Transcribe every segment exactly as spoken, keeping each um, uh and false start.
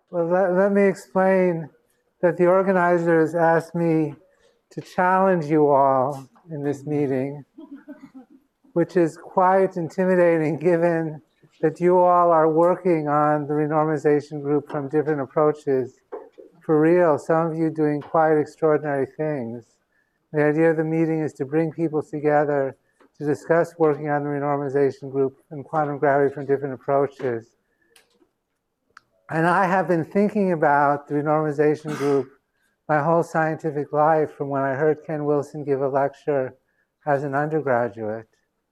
Well, let, let me explain that the organizers asked me to challenge you all in this meeting, which is quite intimidating given that you all are working on the renormalization group from different approaches. For real, some of you doing quite extraordinary things. The idea of the meeting is to bring people together to discuss working on the renormalization group and quantum gravity from different approaches. And I have been thinking about the renormalization group my whole scientific life from when I heard Ken Wilson give a lecture as an undergraduate.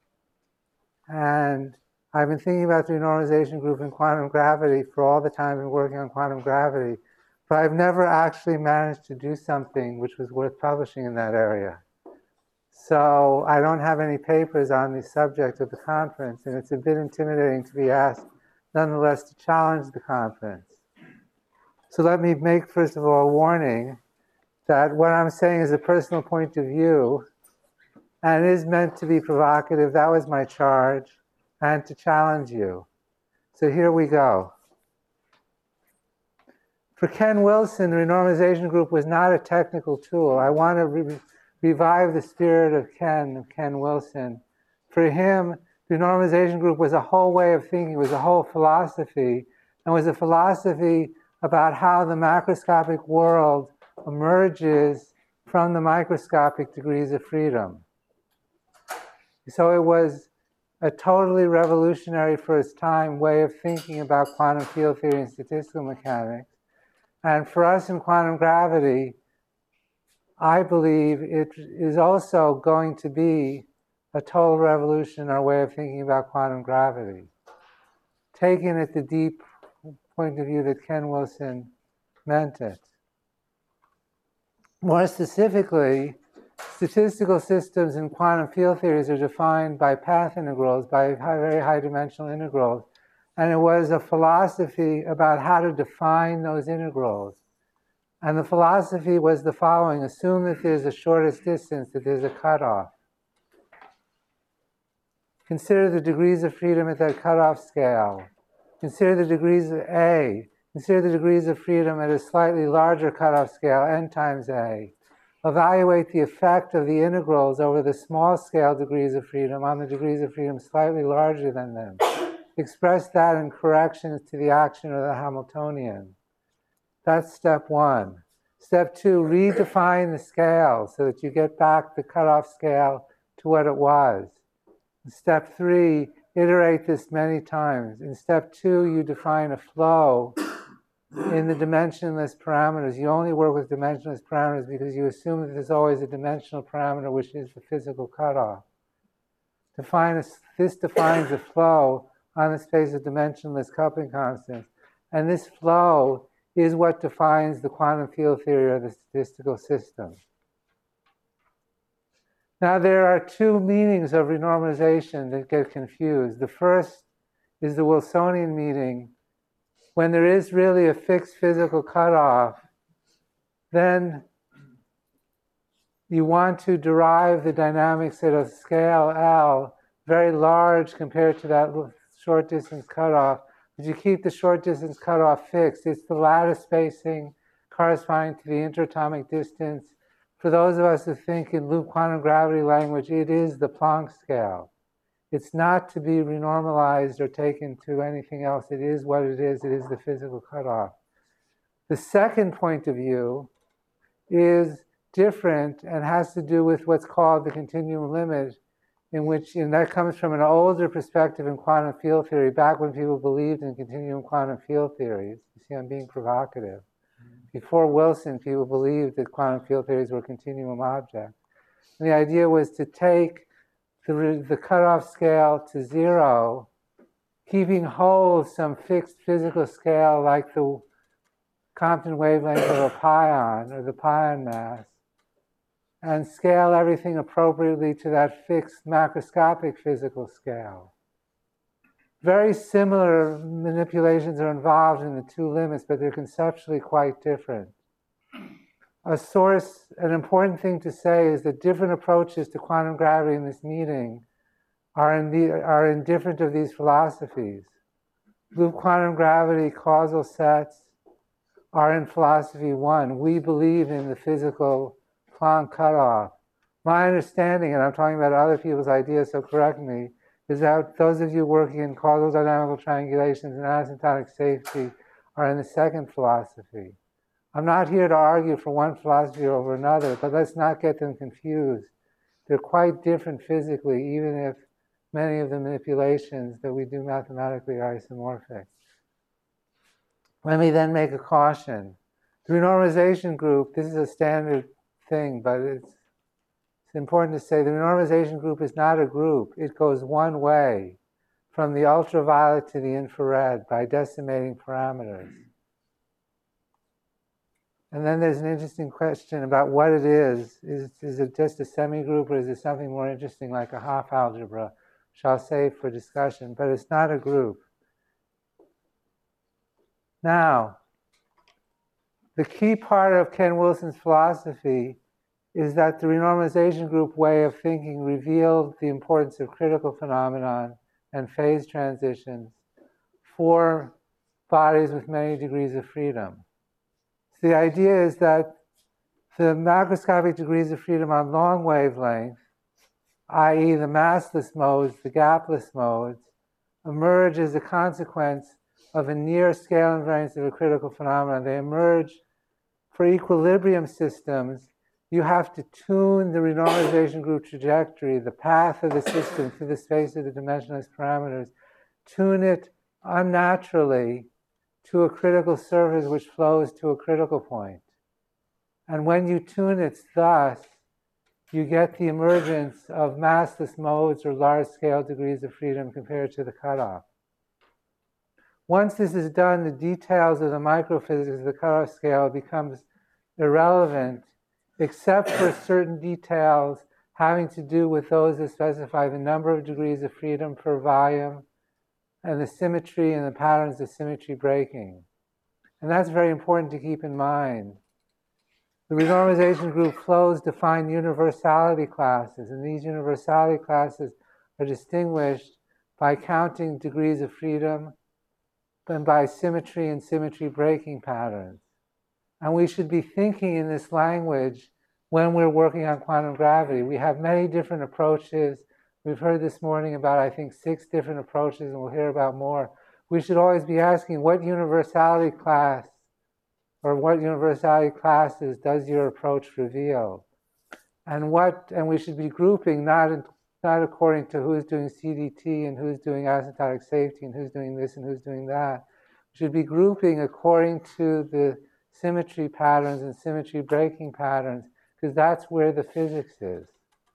And I've been thinking about the renormalization group in quantum gravity for all the time I've been working on quantum gravity. But I've never actually managed to do something which was worth publishing in that area. So I don't have any papers on the subject of the conference, and it's a bit intimidating to be asked, nonetheless, to challenge the conference. So let me make, first of all, a warning that what I'm saying is a personal point of view, and it is meant to be provocative. That was my charge, and to challenge you. So here we go. For Ken Wilson, the renormalization group was not a technical tool. I want to re revive the spirit of Ken, of Ken Wilson. For him, the renormalization group was a whole way of thinking, was a whole philosophy, and was a philosophy about how the macroscopic world emerges from the microscopic degrees of freedom. So it was a totally revolutionary for its time way of thinking about quantum field theory and statistical mechanics. And for us in quantum gravity, I believe it is also going to be a total revolution in our way of thinking about quantum gravity, taken at the deep point of view that Ken Wilson meant it. More specifically, statistical systems in quantum field theories are defined by path integrals, by very high dimensional integrals. And it was a philosophy about how to define those integrals. And the philosophy was the following: assume that there's a shortest distance, that there's a cutoff. Consider the degrees of freedom at that cutoff scale. Consider the degrees of A. Consider the degrees of freedom at a slightly larger cutoff scale, n times A. Evaluate the effect of the integrals over the small scale degrees of freedom on the degrees of freedom slightly larger than them. Express that in corrections to the action of the Hamiltonian. That's step one. Step two, redefine the scale so that you get back the cutoff scale to what it was. In step three, iterate this many times. In step two, you define a flow in the dimensionless parameters. You only work with dimensionless parameters because you assume that there's always a dimensional parameter, which is the physical cutoff. Define a, this defines a flow on the space of dimensionless coupling constants. And this flow is what defines the quantum field theory of the statistical system. Now, there are two meanings of renormalization that get confused. The first is the Wilsonian meaning. When there is really a fixed physical cutoff, then you want to derive the dynamics at a scale L, very large compared to that short distance cutoff, but you keep the short distance cutoff fixed. It's the lattice spacing corresponding to the interatomic distance. For those of us who think in loop quantum gravity language, it is the Planck scale. It's not to be renormalized or taken to anything else. It is what it is. It is the physical cutoff. The second point of view is different and has to do with what's called the continuum limit, in which, and that comes from an older perspective in quantum field theory, back when people believed in continuum quantum field theories. You see, I'm being provocative. Before Wilson, people believed that quantum field theories were continuum objects. And the idea was to take the, the cutoff scale to zero, keeping whole some fixed physical scale like the Compton wavelength of a pion or the pion mass, and scale everything appropriately to that fixed macroscopic physical scale. Very similar manipulations are involved in the two limits, but they're conceptually quite different. A source, an important thing to say is that different approaches to quantum gravity in this meeting are in, the, are in different of these philosophies. Loop quantum gravity, causal sets, are in philosophy one. We believe in the physical Planck cutoff. My understanding, and I'm talking about other people's ideas, so correct me, is that those of you working in causal dynamical triangulations and asymptotic safety are in the second philosophy. I'm not here to argue for one philosophy over another, but let's not get them confused. They're quite different physically, even if many of the manipulations that we do mathematically are isomorphic. Let me then make a caution. The renormalization group, this is a standard thing, but it's, it's important to say the renormalization group is not a group. It goes one way, from the ultraviolet to the infrared, by decimating parameters. And then there's an interesting question about what it is. Is, is it just a semigroup, or is it something more interesting like a Hopf algebra, which I'll save for discussion, but it's not a group. Now, the key part of Ken Wilson's philosophy is that the renormalization group way of thinking revealed the importance of critical phenomenon and phase transitions for bodies with many degrees of freedom. So the idea is that the macroscopic degrees of freedom on long wavelength, that is the massless modes, the gapless modes, emerge as a consequence of a near scale invariance of a critical phenomenon. They emerge for equilibrium systems. You have to tune the renormalization group trajectory, the path of the system through the space of the dimensionless parameters, tune it unnaturally to a critical surface which flows to a critical point. And when you tune it thus, you get the emergence of massless modes or large-scale degrees of freedom compared to the cutoff. Once this is done, the details of the microphysics of the cutoff scale becomes irrelevant, except for certain details having to do with those that specify the number of degrees of freedom per volume and the symmetry and the patterns of symmetry breaking. And that's very important to keep in mind. The renormalization group flows define universality classes, and these universality classes are distinguished by counting degrees of freedom and by symmetry and symmetry breaking patterns. And we should be thinking in this language when we're working on quantum gravity. We have many different approaches. We've heard this morning about, I think, six different approaches, and we'll hear about more. We should always be asking, what universality class or what universality classes does your approach reveal? And what, and we should be grouping not, in, not according to who's doing C D T and who's doing asymptotic safety and who's doing this and who's doing that. We should be grouping according to the symmetry patterns and symmetry breaking patterns, because that's where the physics is.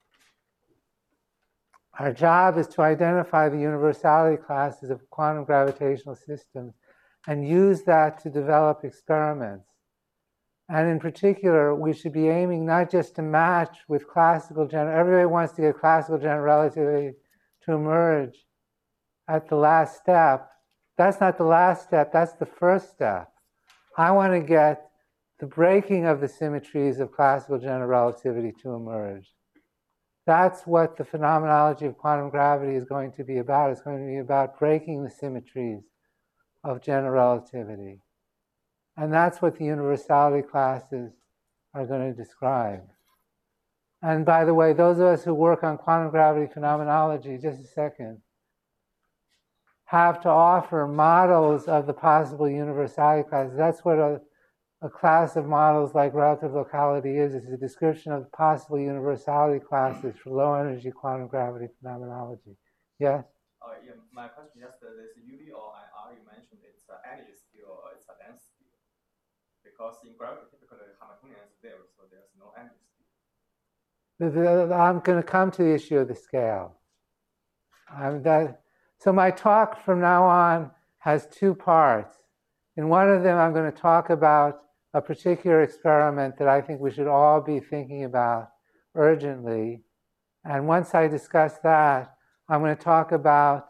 Our job is to identify the universality classes of quantum gravitational systems and use that to develop experiments. And in particular, we should be aiming not just to match with classical general, everybody wants to get classical general relativity to emerge at the last step. That's not the last step, that's the first step. I want to get the breaking of the symmetries of classical general relativity to emerge. That's what the phenomenology of quantum gravity is going to be about. It's going to be about breaking the symmetries of general relativity. And that's what the universality classes are going to describe. And by the way, those of us who work on quantum gravity phenomenology, just a second, have to offer models of the possible universality classes. That's what a, a class of models like relative locality is. It's a description of possible universality classes for low energy quantum gravity phenomenology. Yes? Uh, yeah, my question is just uh, this U V or I R you mentioned, it's an energy scale or it's a density scale. Because in gravity, typically Hamiltonian is there, so there's no energy scale. I'm going to come to the issue of the scale. Um, that, so my talk from now on has two parts. In one of them, I'm going to talk about a particular experiment that I think we should all be thinking about urgently. And once I discuss that, I'm going to talk about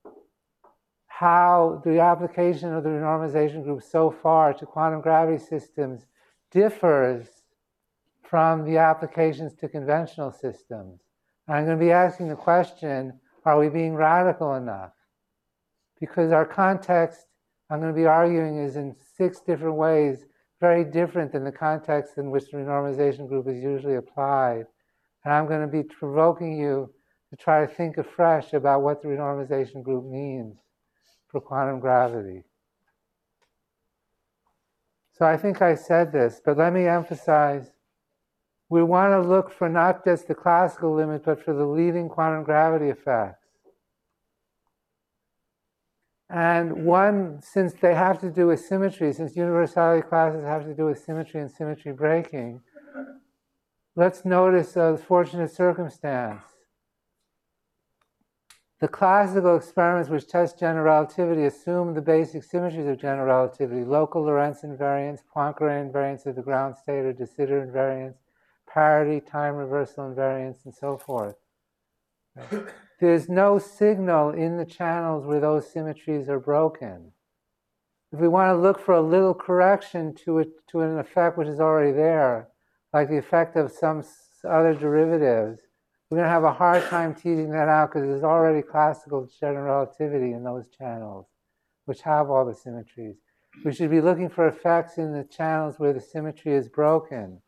how the application of the renormalization group so far to quantum gravity systems differs from the applications to conventional systems. And I'm going to be asking the question, are we being radical enough? Because our context, I'm going to be arguing, is in six different ways very different than the context in which the renormalization group is usually applied. And I'm going to be provoking you to try to think afresh about what the renormalization group means for quantum gravity. So I think I said this, but let me emphasize, we want to look for not just the classical limit, but for the leading quantum gravity effects. And one, since they have to do with symmetry, since universality classes have to do with symmetry and symmetry breaking, let's notice a fortunate circumstance. The classical experiments which test general relativity assume the basic symmetries of general relativity: local Lorentz invariance, Poincare invariance of the ground state or de Sitter invariance, parity, time reversal invariance, and so forth. Right? There's no signal in the channels where those symmetries are broken. If we want to look for a little correction to it, to an effect which is already there, like the effect of some other derivatives, we're going to have a hard time teasing that out because there's already classical general relativity in those channels, which have all the symmetries. We should be looking for effects in the channels where the symmetry is broken.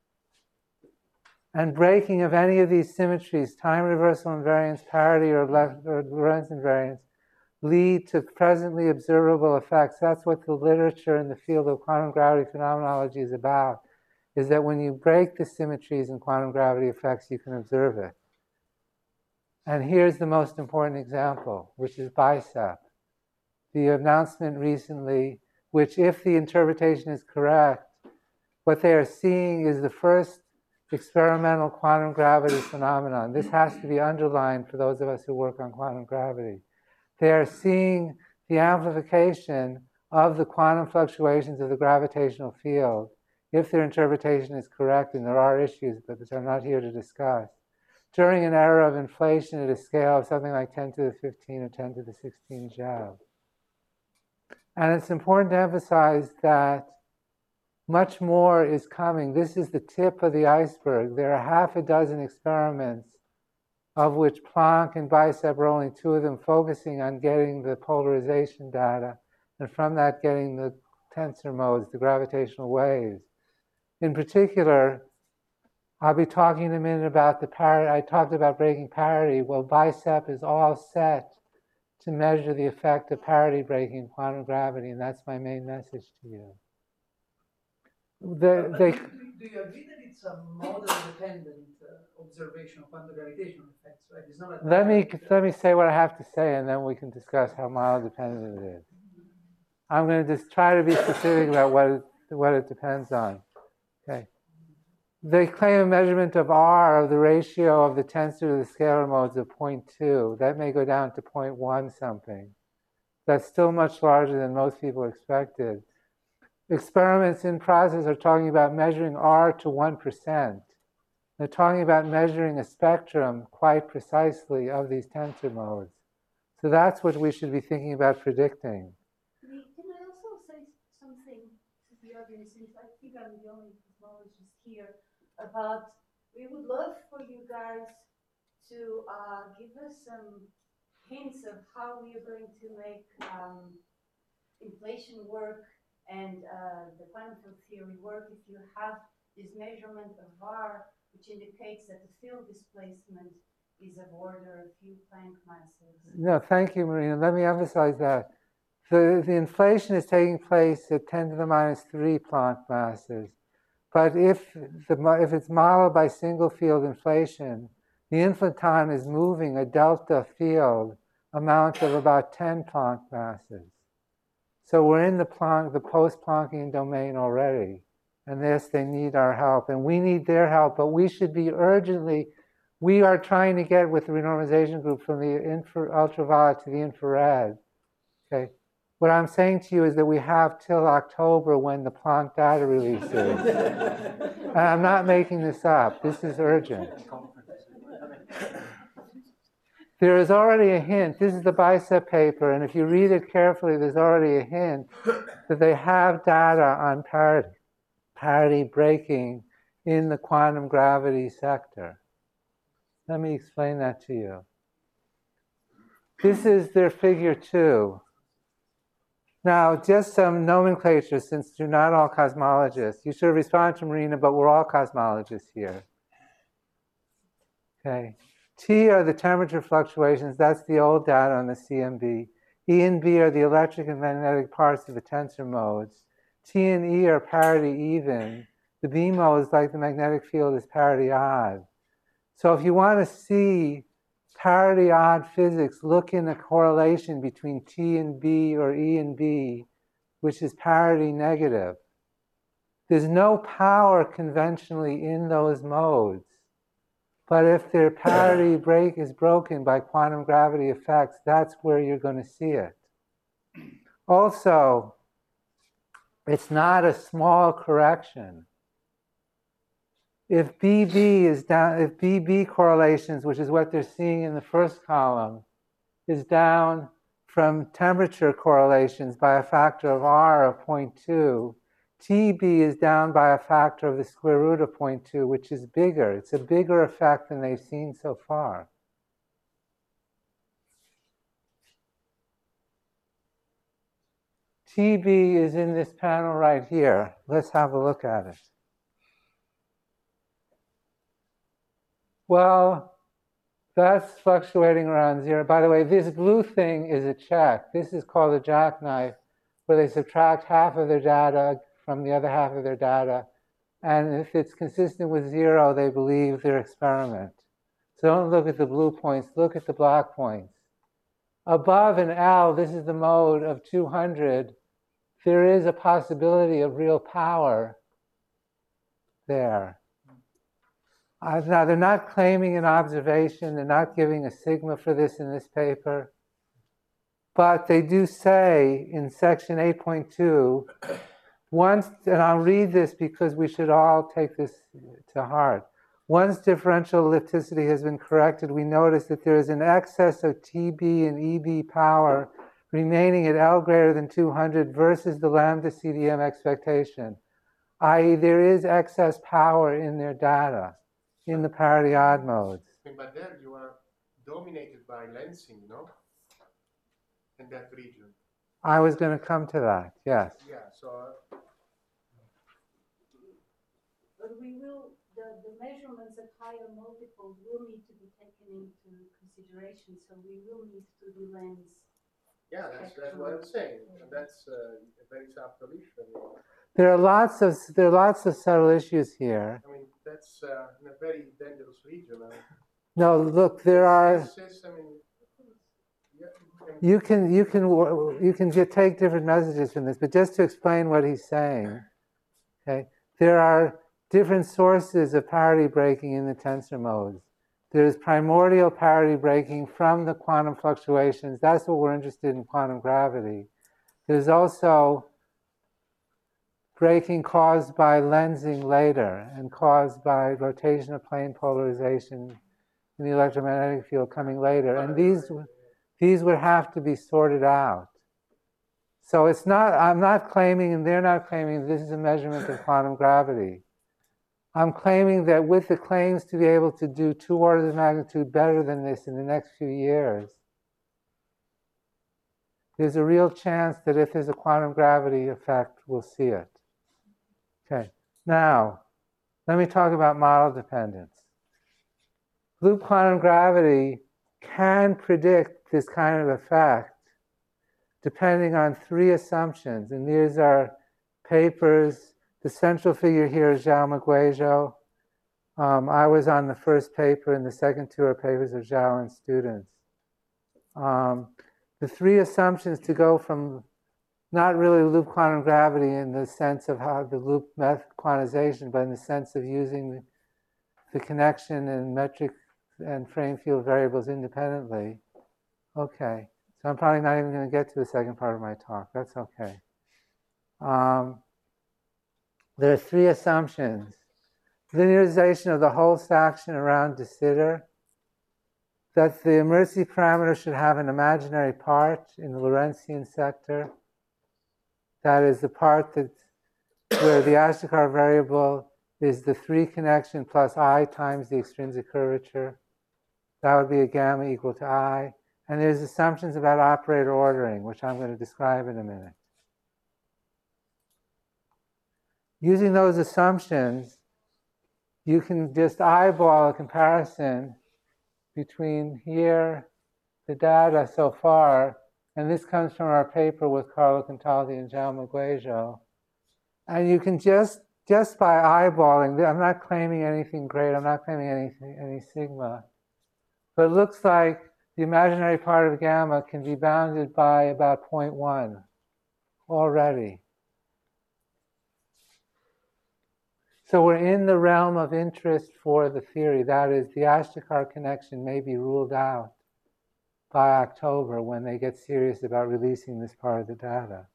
And breaking of any of these symmetries, time reversal invariance, parity, or, or Lorentz invariance, lead to presently observable effects. That's what the literature in the field of quantum gravity phenomenology is about, is that when you break the symmetries in quantum gravity effects, you can observe it. And here's the most important example, which is BICEP. The announcement recently, which if the interpretation is correct, what they are seeing is the first experimental quantum gravity phenomenon. This has to be underlined for those of us who work on quantum gravity. They are seeing the amplification of the quantum fluctuations of the gravitational field, if their interpretation is correct, and there are issues, but which I'm not here to discuss, during an era of inflation at a scale of something like ten to the fifteen or ten to the sixteen Joule. And it's important to emphasize that much more is coming. This is the tip of the iceberg. There are half a dozen experiments, of which Planck and BICEP are only two of them, focusing on getting the polarization data, and from that getting the tensor modes, the gravitational waves. In particular, I'll be talking in a minute about the parity. I talked about breaking parity. Well, BICEP is all set to measure the effect of parity breaking in quantum gravity, and that's my main message to you. The, but they, do, do you agree that it's a model-dependent uh, observation of quantum gravitational effects, right? It's not a let me direct, let me say what I have to say, and then we can discuss how model-dependent it is. I'm going to just try to be specific about what it, what it depends on. Okay. They claim a measurement of R, of the ratio of the tensor to the scalar modes, of zero point two. That may go down to zero point one something. That's still much larger than most people expected. Experiments in process are talking about measuring R to one percent. They're talking about measuring a spectrum quite precisely of these tensor modes. So that's what we should be thinking about predicting. Can I also say something to the audience, since I think I'm the only cosmologist here, about we would love for you guys to uh, give us some hints of how we are going to make um, inflation work and uh, the quantum field theory work if you have this measurement of R, which indicates that the field displacement is of order a few Planck masses. No, thank you, Marina. Let me emphasize that. The, the inflation is taking place at ten to the minus three Planck masses. But if, the, if it's modeled by single field inflation, the inflaton is moving a delta field amount of about ten Planck masses. So we're in the Planck, the post-Planckian domain already. And this, they need our help. And we need their help, but we should be urgently, we are trying to get with the renormalization group from the infra, ultraviolet to the infrared. Okay. What I'm saying to you is that we have till October when the Planck data releases. And I'm not making this up. This is urgent. There is already a hint. This is the BICEP paper, and if you read it carefully, there's already a hint that they have data on parity, parity breaking in the quantum gravity sector. Let me explain that to you. This is their figure two. Now, just some nomenclature, since you're not all cosmologists. You should have responded to Marina, but we're all cosmologists here. Okay. T are the temperature fluctuations. That's the old data on the C M B. E and B are the electric and magnetic parts of the tensor modes. T and E are parity even. The B modes, like the magnetic field, is parity odd. So if you want to see parity odd physics, look in a correlation between T and B or E and B, which is parity negative. There's no power conventionally in those modes. But if their parity break is broken by quantum gravity effects, that's where you're going to see it. Also, it's not a small correction. If B B is down, if B B correlations, which is what they're seeing in the first column, is down from temperature correlations by a factor of R of zero point two, T B is down by a factor of the square root of zero point two, which is bigger. It's a bigger effect than they've seen so far. T B is in this panel right here. Let's have a look at it. Well, that's fluctuating around zero. By the way, this blue thing is a check. This is called a jackknife, where they subtract half of their data from the other half of their data. And if it's consistent with zero, they believe their experiment. So don't look at the blue points, look at the black points. Above in L, this is the mode of two hundred. There is a possibility of real power there. Uh, now, they're not claiming an observation. They're not giving a sigma for this in this paper. But they do say in section eight point two, once, and I'll read this because we should all take this to heart. Once differential ellipticity has been corrected, we notice that there is an excess of T B and E B power remaining at L greater than two hundred versus the lambda C D M expectation, that is there is excess power in their data, in the parity odd modes. But there you are dominated by lensing, no? In that region. I was going to come to that, yes. Yeah, so... Uh, But we will, the, the measurements at higher multiples will need to be taken into consideration, so we will need to do lens. yeah, that's, that's what I'm saying. And that's uh, a very subtle issue. I mean, There are lots of there are lots of subtle issues here. I mean that's uh, in a very dangerous region. I mean, No, look, there are. this is, I mean, yeah, You can you can you can get, take different messages from this, but just to explain what he's saying, okay, there are different sources of parity breaking in the tensor modes. There's primordial parity breaking from the quantum fluctuations. That's what we're interested in quantum gravity. There's also breaking caused by lensing later and caused by rotation of plane polarization in the electromagnetic field coming later. And these, these would have to be sorted out. So it's not, I'm not claiming, and they're not claiming, this is a measurement of quantum gravity. I'm claiming that with the claims to be able to do two orders of magnitude better than this in the next few years, there's a real chance that if there's a quantum gravity effect, we'll see it. Okay, now, let me talk about model dependence. Loop quantum gravity can predict this kind of effect depending on three assumptions, and these are papers. The central figure here is Zhao Miguejo. Um, I was on the first paper, and the second two are papers of Zhao and students. Um, the three assumptions to go from not really loop quantum gravity in the sense of how the loop method quantization, but in the sense of using the, the connection and metric and frame field variables independently. Okay, so I'm probably not even going to get to the second part of my talk. That's okay. Um, There are three assumptions. Linearization of the whole section around de Sitter, that the immersive parameter should have an imaginary part in the Lorentzian sector. That is the part that where the Ashtekar variable is the three connection plus I times the extrinsic curvature. That would be a gamma equal to I. And there's assumptions about operator ordering, which I'm going to describe in a minute. using those assumptions, you can just eyeball a comparison between here, the data so far, and this comes from our paper with Carlo Contaldi and Jaume Guejo. And you can just, just by eyeballing, I'm not claiming anything great, I'm not claiming anything, any sigma, but it looks like the imaginary part of gamma can be bounded by about zero point one already. So we're in the realm of interest for the theory. That is, the Ashtekar connection may be ruled out by October when they get serious about releasing this part of the data.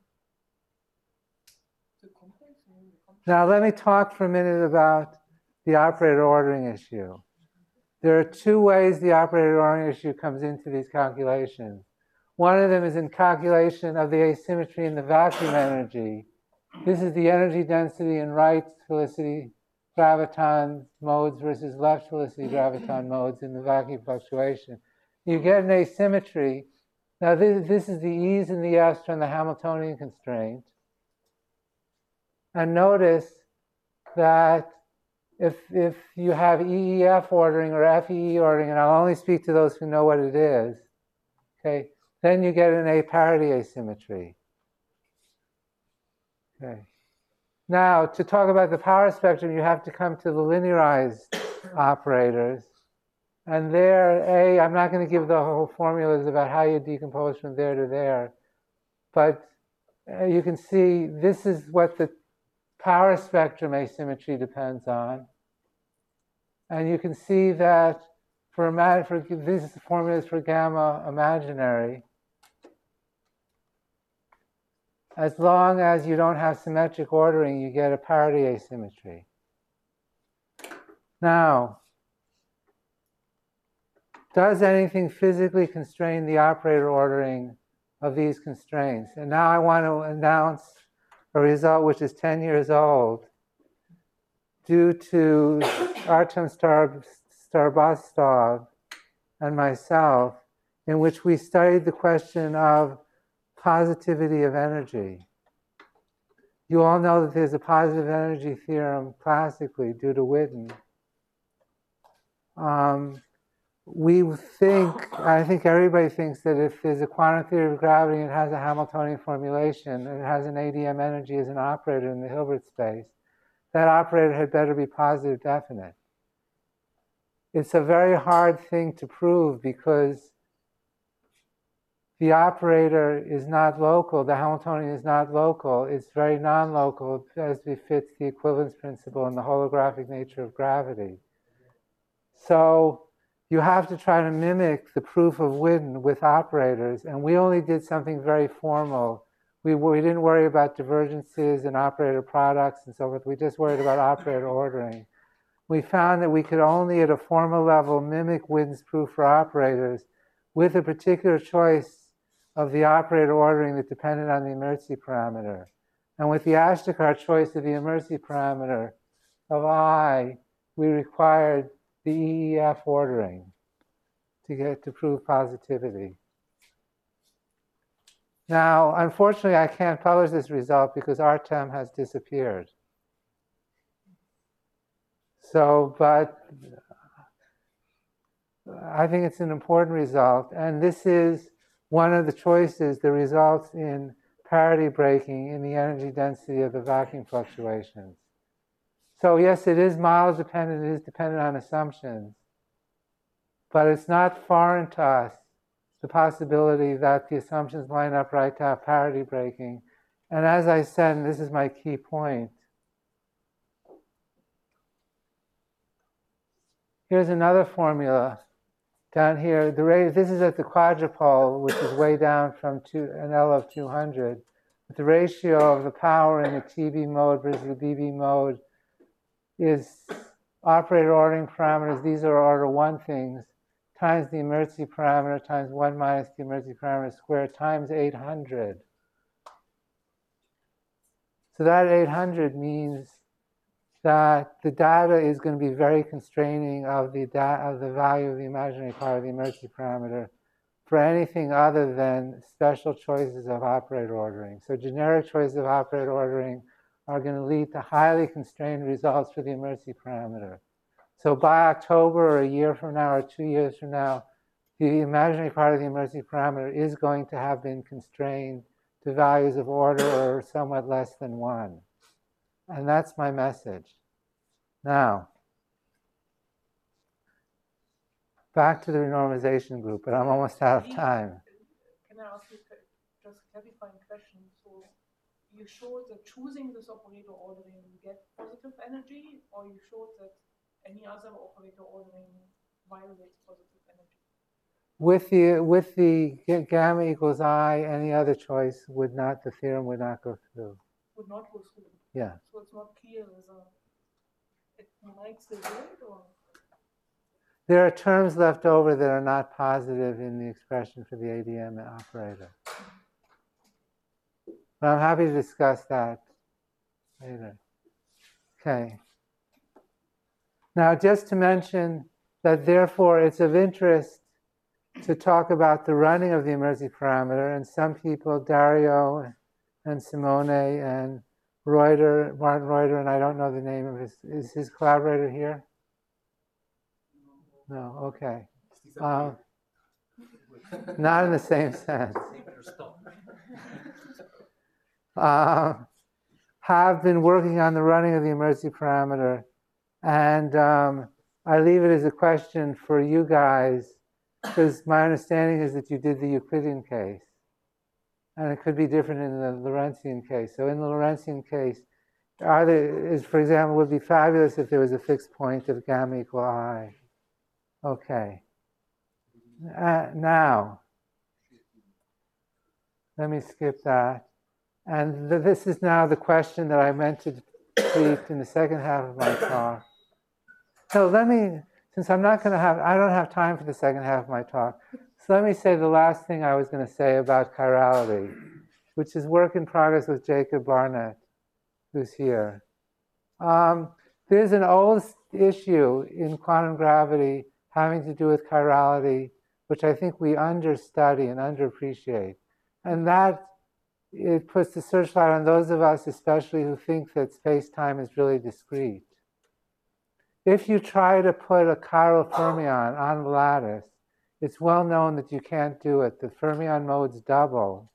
Now let me talk for a minute about the operator ordering issue. There are two ways the operator ordering issue comes into these calculations. One of them is in calculation of the asymmetry in the vacuum energy. This is the energy density in right helicity graviton modes versus left helicity graviton modes in the vacuum fluctuation. You get an asymmetry. Now this, this is the E's and the F's from the Hamiltonian constraint. And notice that if, if you have E E F ordering or F E E ordering, and I'll only speak to those who know what it is, okay, then you get an aparity asymmetry. Okay. Now, to talk about the power spectrum, you have to come to the linearized operators. And there, A, I'm not going to give the whole formulas about how you decompose from there to there. But uh, you can see this is what the power spectrum asymmetry depends on. And you can see that for, for these formulas for gamma imaginary, as long as you don't have symmetric ordering, you get a parity asymmetry. Now, does anything physically constrain the operator ordering of these constraints? And now I want to announce a result which is ten years old due to Artem Star, Starbastov and myself, in which we studied the question of positivity of energy. You all know that there's a positive energy theorem classically due to Witten. Um, we think, I think everybody thinks that if there's a quantum theory of gravity and it has a Hamiltonian formulation, and it has an A D M energy as an operator in the Hilbert space, that operator had better be positive definite. It's a very hard thing to prove because the operator is not local, the Hamiltonian is not local, it's very non-local as befits the equivalence principle and the holographic nature of gravity. So you have to try to mimic the proof of Witten with operators, and we only did something very formal. We, we didn't worry about divergences and operator products and so forth, we just worried about operator ordering. We found that we could only at a formal level mimic Witten's proof for operators with a particular choice of the operator ordering that depended on the inertia parameter. And with the Ashtekar choice of the inertia parameter of I, we required the E E F ordering to get to prove positivity. Now, unfortunately, I can't publish this result because Artem has disappeared. So, but I think it's an important result, and this is one of the choices that results in parity breaking in the energy density of the vacuum fluctuations. So yes, it is model dependent, it is dependent on assumptions, but it's not foreign to us, the possibility that the assumptions line up right to have parity breaking. And as I said, and this is my key point, here's another formula. Down here, the rate, this is at the quadrupole, which is way down from two, an L of two hundred. But the ratio of the power in the T B mode versus the B B mode is operator ordering parameters. These are order one things, times the inertia parameter times one minus the inertia parameter squared times eight hundred. So that eight hundred means that the data is going to be very constraining of the, of the value of the imaginary part of the inertia parameter for anything other than special choices of operator ordering. So generic choices of operator ordering are going to lead to highly constrained results for the immensity parameter. So by October or a year from now or two years from now, the imaginary part of the immensity parameter is going to have been constrained to values of order or somewhat less than one. And that's my message. Now, back to the renormalization group, but I'm almost out of time. Can I ask you just a clarifying question? So you showed that choosing this operator ordering you get positive energy, or you showed that any other operator ordering violates positive energy? With the with the gamma equals I, any other choice would not, the theorem would not go through. Would not go through. Yeah. So it's not clear whether it might still do it, or? There are terms left over that are not positive in the expression for the A D M operator. But I'm happy to discuss that later. Okay. Now, just to mention that therefore it's of interest to talk about the running of the emergency parameter, and some people, Dario and Simone and Reuter, Martin Reuter, and I don't know the name of his, is his collaborator here? No, okay. Um, not in the same sense. Uh, have been working on the running of the emergency parameter, and um, I leave it as a question for you guys, because my understanding is that you did the Euclidean case, and it could be different in the Lorentzian case. So in the Lorentzian case, are there, is, for example, would be fabulous if there was a fixed point of gamma equal I. Okay. Uh, now, let me skip that. And th this is now the question that I meant to treat in the second half of my talk. So let me, since I'm not going to have, I don't have time for the second half of my talk, so let me say the last thing I was going to say about chirality, which is work in progress with Jacob Barnett, who's here. Um, there's an old issue in quantum gravity having to do with chirality, which I think we understudy and underappreciate. And that, it puts the searchlight on those of us especially who think that space-time is really discrete. If you try to put a chiral fermion on the lattice, it's well known that you can't do it. The fermion modes double.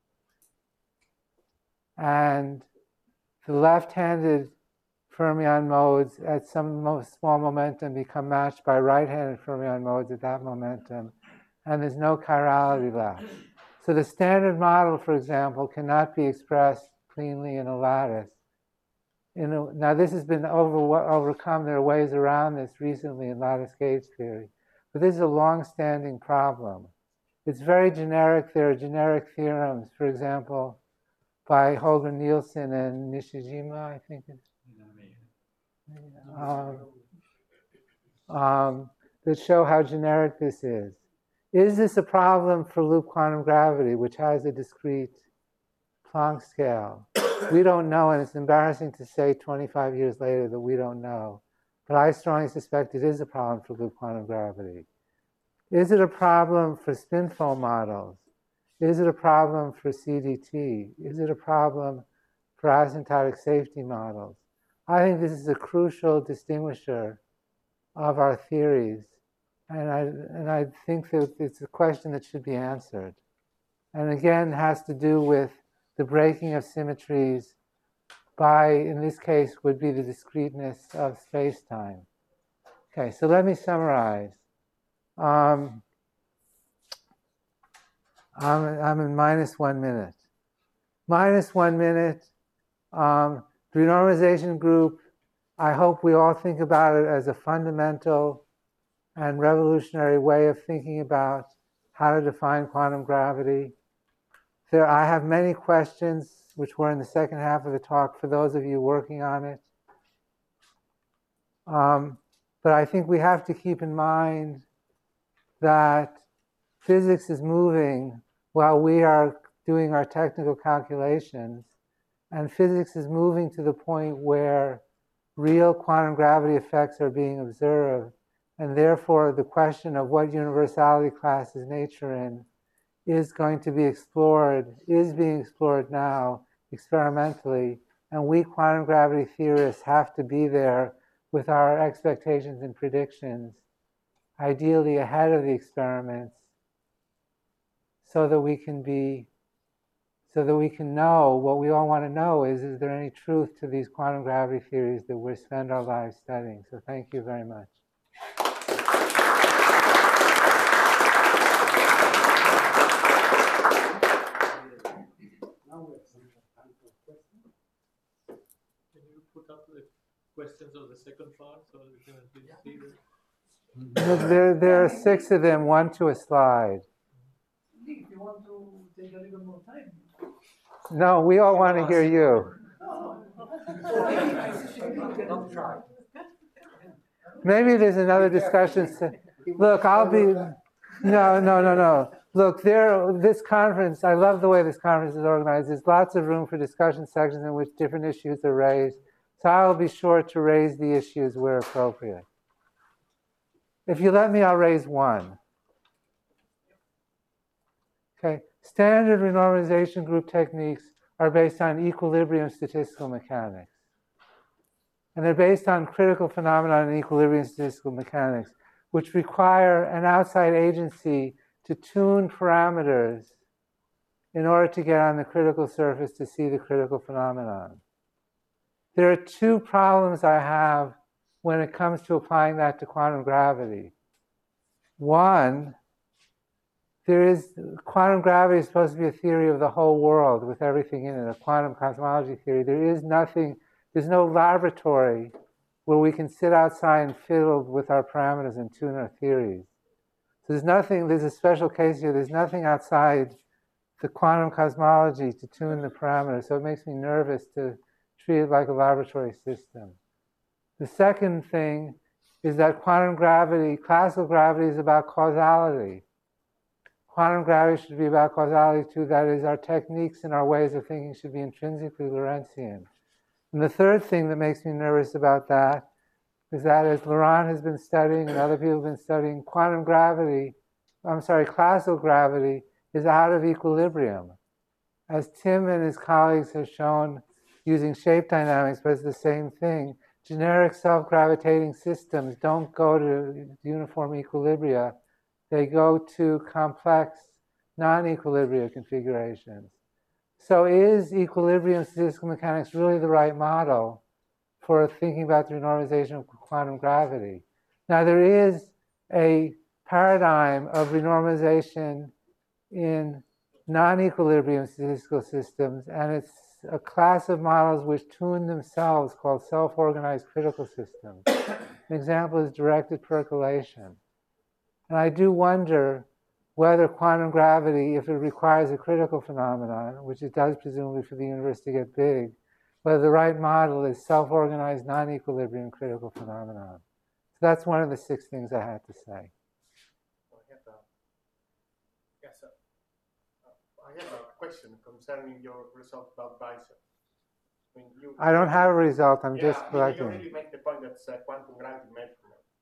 And the left-handed fermion modes at some small momentum become matched by right-handed fermion modes at that momentum, and there's no chirality left. So the standard model, for example, cannot be expressed cleanly in a lattice. In a, now this has been over, overcome. There are ways around this recently in lattice gauge theory, but this is a long-standing problem. It's very generic. There are generic theorems, for example, by Holger Nielsen and Nishijima, I think it's um, um, that show how generic this is. Is this a problem for loop quantum gravity, which has a discrete Planck scale? We don't know, and it's embarrassing to say twenty-five years later that we don't know. But I strongly suspect it is a problem for loop quantum gravity. Is it a problem for spin foam models? Is it a problem for C D T? Is it a problem for asymptotic safety models? I think this is a crucial distinguisher of our theories. And I, and I think that it's a question that should be answered. And again, has to do with the breaking of symmetries by, in this case, would be the discreteness of space-time. Okay, so let me summarize. Um, I'm, I'm in minus one minute. Minus one minute. Um, the renormalization group, I hope we all think about it as a fundamental and revolutionary way of thinking about how to define quantum gravity. There, I have many questions, which were in the second half of the talk, for those of you working on it. Um, but I think we have to keep in mind that physics is moving while we are doing our technical calculations, and physics is moving to the point where real quantum gravity effects are being observed, and therefore the question of what universality class is nature in is going to be explored, is being explored now experimentally and we quantum gravity theorists have to be there with our expectations and predictions, ideally ahead of the experiments, so that we can be, so that we can know what we all want to know is, is there any truth to these quantum gravity theories that we spend our lives studying? So thank you very much. Can you put up the questions of the second part so we can at least see them? There, there are six of them, one to a slide. If you want to take a little more time. No, we all want to hear you. Don't try. Maybe there's another discussion. Look, I'll be, no, no, no, no. Look, there, this conference, I love the way this conference is organized. There's lots of room for discussion sections in which different issues are raised. So I will be sure to raise the issues where appropriate. If you let me, I'll raise one. Okay, standard renormalization group techniques are based on equilibrium statistical mechanics. And they're based on critical phenomena in equilibrium statistical mechanics, which require an outside agency to tune parameters in order to get on the critical surface to see the critical phenomenon. There are two problems I have when it comes to applying that to quantum gravity. One, there is, quantum gravity is supposed to be a theory of the whole world with everything in it, a quantum cosmology theory. There is nothing, there's no laboratory where we can sit outside and fiddle with our parameters and tune our theories. So there's nothing, there's a special case here, there's nothing outside the quantum cosmology to tune the parameters, so it makes me nervous to treat it like a laboratory system. The second thing is that quantum gravity, classical gravity is about causality. Quantum gravity should be about causality too, that is, our techniques and our ways of thinking should be intrinsically Lorentzian. And the third thing that makes me nervous about that is that, as Laurent has been studying and other people have been studying, quantum gravity, I'm sorry, classical gravity is out of equilibrium. As Tim and his colleagues have shown using shape dynamics, but it's the same thing. Generic self-gravitating systems don't go to uniform equilibria. They go to complex non-equilibria configurations. So is equilibrium statistical mechanics really the right model for thinking about the renormalization of quantum gravity? Now, there is a paradigm of renormalization in non-equilibrium statistical systems, and it's a class of models which tune themselves called self-organized critical systems. An example is directed percolation. And I do wonder whether quantum gravity, if it requires a critical phenomenon, which it does presumably for the universe to get big, whether the right model is self-organized non-equilibrium critical phenomenon. So that's one of the six things I had to say. I have a, yes, sir. Uh, I have a question concerning your result about biceps. I, mean, you, I don't have a result, I'm yeah, just I mean, collecting. you really make the point that's uh, quantum gravity measurement.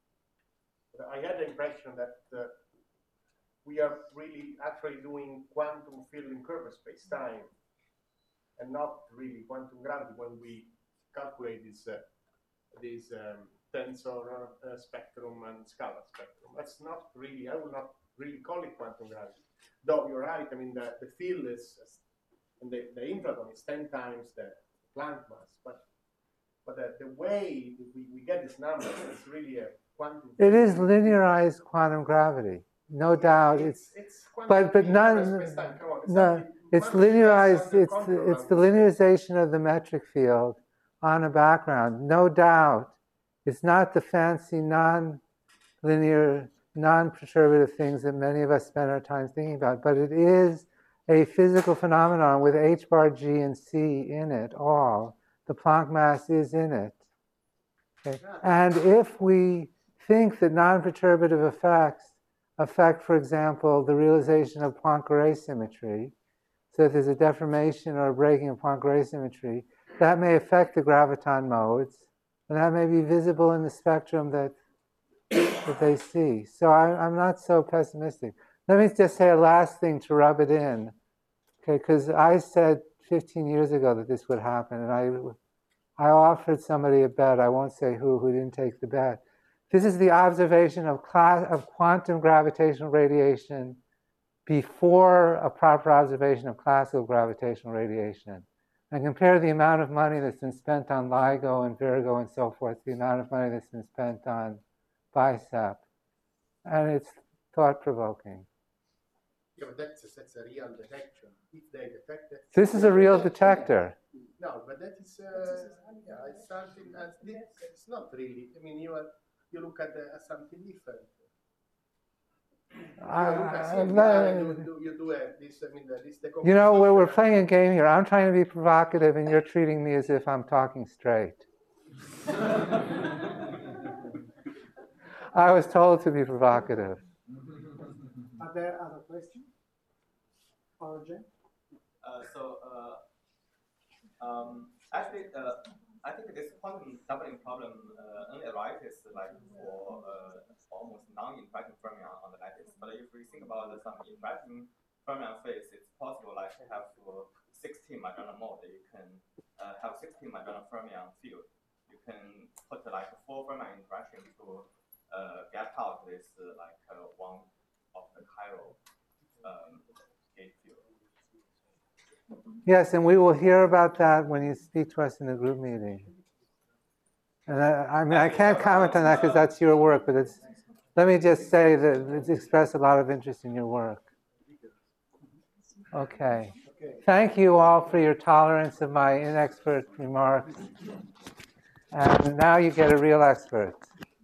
But I had the impression that uh, we are really actually doing quantum field in curve space-time and not really quantum gravity when we calculate this, uh, this um, tensor uh, spectrum and scalar spectrum. That's not really, I would not really call it quantum gravity. Though you're right, I mean, the, the field is, and the, the infraton is ten times the Planck mass, but but the, the way we, we get this number is really a quantum. It is linearized quantum gravity, no doubt. It's, it's, it's but but none. No, it's linearized. It's the, it's the linearization of the metric field on a background, no doubt. It's not the fancy non-linear, non-perturbative things that many of us spend our time thinking about, but it is a physical phenomenon with h bar g and c in it all. The Planck mass is in it. Okay? And if we think that non-perturbative effects affect, for example, the realization of Poincare symmetry, so if there's a deformation or a breaking of Poincare symmetry, that may affect the graviton modes, and that may be visible in the spectrum that, that they see. So I, I'm not so pessimistic. Let me just say a last thing to rub it in, okay? Because I said fifteen years ago that this would happen, and I I offered somebody a bet, I won't say who, who didn't take the bet. This is the observation of, class, of quantum gravitational radiation before a proper observation of classical gravitational radiation. And compare the amount of money that's been spent on LIGO and Virgo and so forth, the amount of money that's been spent on BICEP. And it's thought-provoking. Yeah, but that's, that's a real detection. If they detect it. This is a real detector. No, but that is, uh, yeah, it's something that's, it's not really. I mean, you are, you look at, the, at something different. I, you, I, you, do, you do uh, this, I mean, this, the you know, we're, we're playing a game here. I'm trying to be provocative, and you're treating me as if I'm talking straight. I was told to be provocative. Are there other questions? Origin? Uh, so, uh, um, actually, uh, I think this quantum doubling problem uh, only arises like for uh, almost non-interacting fermion on the lattice. But if we think about the, some interacting fermion phase, it's possible like to have to sixteen Majorana mode. You can uh, have sixteen Majorana fermion field. You can put like four fermion interaction to uh, get out this uh, like uh, one of the chiral um, gate field. Yes, and we will hear about that when you speak to us in the group meeting. And I, I mean, I can't comment on that because that's your work, but it's, let me just say that it's expressed a lot of interest in your work. Okay. Thank you all for your tolerance of my inexpert remarks. And now you get a real expert.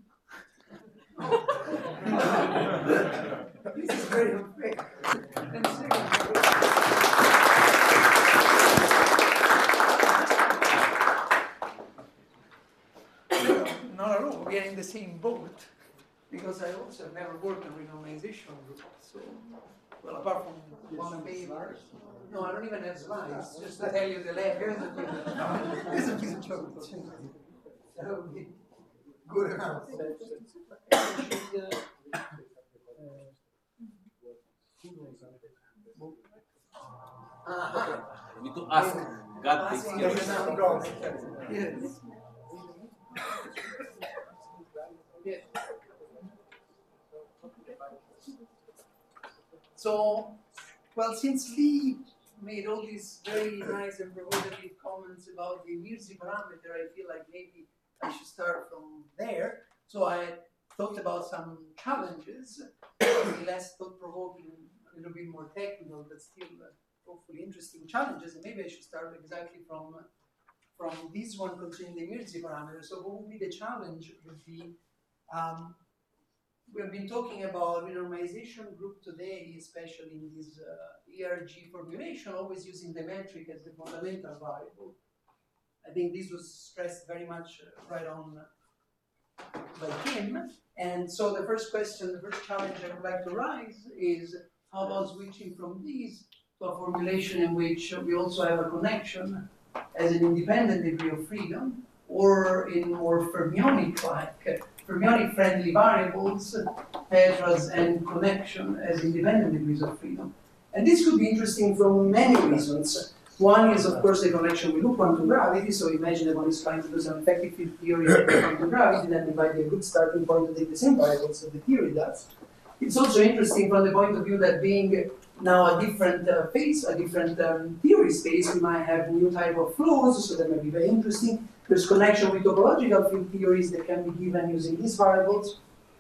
This is very unfair. Not at all. We are in the same boat because I also have never worked on renormalization group. So, well, apart from one paper, no, I don't even have slides. Just to tell you the level. This is a joke. That would be good enough. Uh-huh. We need to ask God takes care of it. Yes. Yeah. So, well, since Lee made all these very nice and provocative comments about the Mirzi parameter, I feel like maybe I should start from there. So I thought about some challenges, less thought-provoking, a little bit more technical, but still uh, hopefully interesting challenges. And maybe I should start exactly from uh, from this one concerning the Mirzi parameter. So what would be the challenge would be, um, we've been talking about renormalization group today, especially in this uh, E R G formulation, always using the metric as the fundamental variable. I think this was stressed very much uh, right on uh, by Kim. And so the first question, the first challenge I would like to raise is, how about switching from this to a formulation in which we also have a connection as an independent degree of freedom, or in more fermionic-like, fermionic-friendly variables, tetras and connection as independent degrees of freedom. And this could be interesting for many reasons. One is, of course, the connection with loop quantum gravity. So imagine that one is trying to do some effective field theory of quantum gravity, then it might be a good starting point to take the same variables that the theory does. It's also interesting from the point of view that being now a different uh, phase, a different um, theory space, we might have new type of flows, so that might be very interesting. There's connection with topological field theories that can be given using these variables.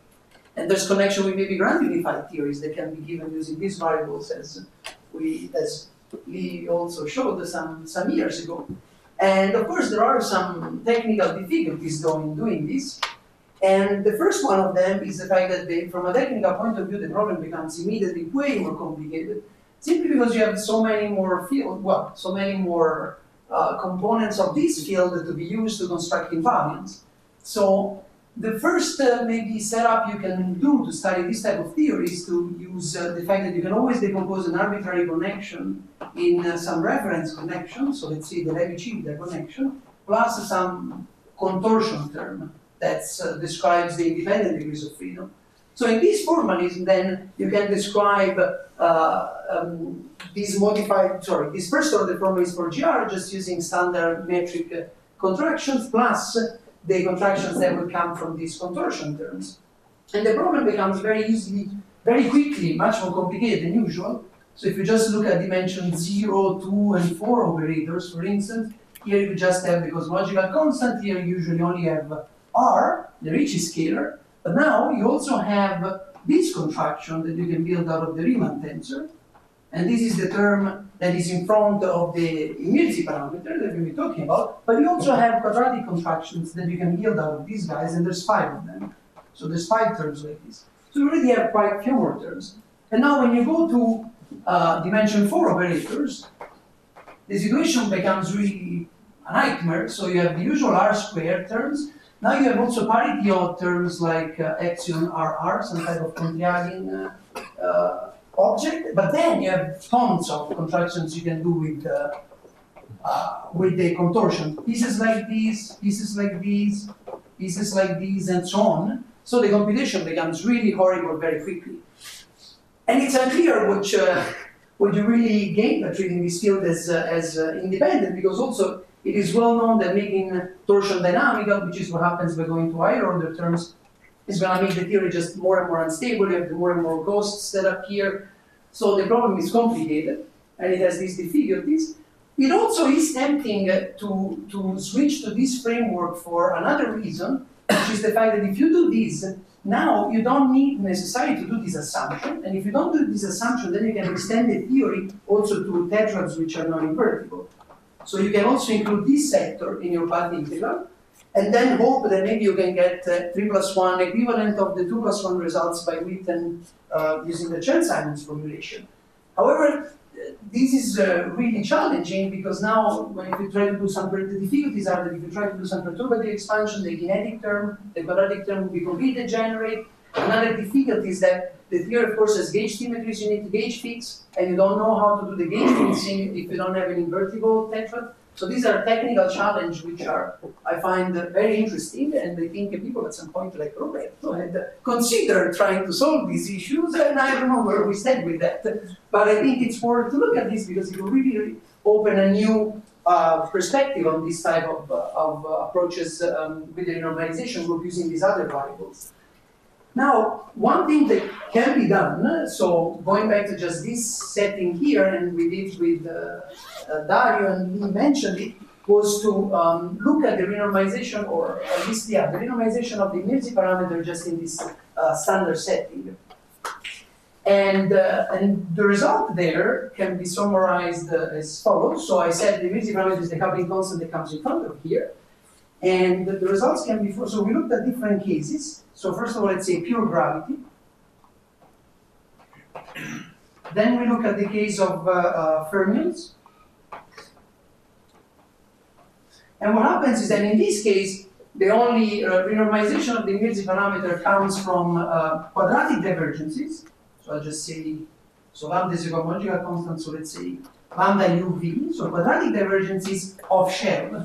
And there's connection with maybe grand unified theories that can be given using these variables, as we, as Lee also showed some, some years ago. And of course, there are some technical difficulties in doing this. And the first one of them is the fact that they, from a technical point of view, the problem becomes immediately way more complicated, simply because you have so many more field, well, so many more uh, components of this field to be used to construct invariants. So the first uh, maybe setup you can do to study this type of theory is to use uh, the fact that you can always decompose an arbitrary connection in uh, some reference connection, so let's say the Levi-Civita connection, plus some contortion term that uh, describes the independent degrees of freedom. So in this formalism, then you can describe uh, um, this modified, sorry, this first order formalism for G R just using standard metric uh, contractions plus the contractions that would come from these contortion terms. And the problem becomes very easily, very quickly, much more complicated than usual. So if you just look at dimension zero, two, and four operators, for instance, here you just have the cosmological constant, here you usually only have R, the Ricci scalar, but now you also have this contraction that you can build out of the Riemann tensor, and this is the term that is in front of the Mirzi parameter that we'll be talking about, but you also have quadratic contractions that you can build out of these guys, and there's five of them. So there's five terms like this. So you already have quite a few more terms. And now when you go to uh, dimension four operators, the situation becomes really a nightmare. So you have the usual R squared terms. Now you have also parity odd terms like uh, epsilon R R, some type of Condriagin uh, uh, object. But then you have tons of contractions you can do with uh, uh, with the contortion. Pieces like these, pieces like these, pieces like these, and so on. So the computation becomes really horrible very quickly. And it's unclear what, uh, what you really gain by treating this field as, uh, as uh, independent, because also it is well known that making torsion dynamical, which is what happens by going to higher order terms, is going to make the theory just more and more unstable. You have more and more ghosts that appear. So the problem is complicated, and it has these difficulties. It also is tempting uh, to, to switch to this framework for another reason, which is the fact that if you do this, now you don't need necessarily to do this assumption, and if you don't do this assumption, then you can extend the theory also to tetrads which are non-invertible. So you can also include this sector in your path integral, and then hope that maybe you can get uh, three plus one equivalent of the two plus one results by Witten uh, using the Chern-Simons formulation. However, this is uh, really challenging, because now when if you try to do some, the difficulties are that if you try to do some perturbative expansion, the kinetic term, the quadratic term will be completely degenerate. Another difficulty is that the theory, of course, has gauge symmetries you need to gauge fix, and you don't know how to do the gauge fixing if you don't have an invertible tetrad. So these are technical challenges which are, I find, uh, very interesting, and I think people at some point like Roberto had uh, considered trying to solve these issues, and I don't know where we stand with that. But I think it's worth to look at this, because it will really open a new uh, perspective on this type of, uh, of uh, approaches um, with the renormalization group using these other variables. Now, one thing that can be done, so going back to just this setting here, and we did with uh, uh, Dario and he mentioned it, was to um, look at the renormalization, or at least, yeah, the renormalization of the Mirzi parameter just in this uh, standard setting. And, uh, and the result there can be summarized uh, as follows. So I said the Mirzi parameter is the coupling constant that comes in front of here. And the results can be, so we looked at different cases. So first of all, let's say pure gravity. Then we look at the case of uh, uh, fermions. And what happens is that in this case, the only uh, renormalization of the Mirzi parameter comes from uh, quadratic divergences. So I'll just say, so lambda is a cosmological constant, so let's say lambda U V, so quadratic divergences of shell.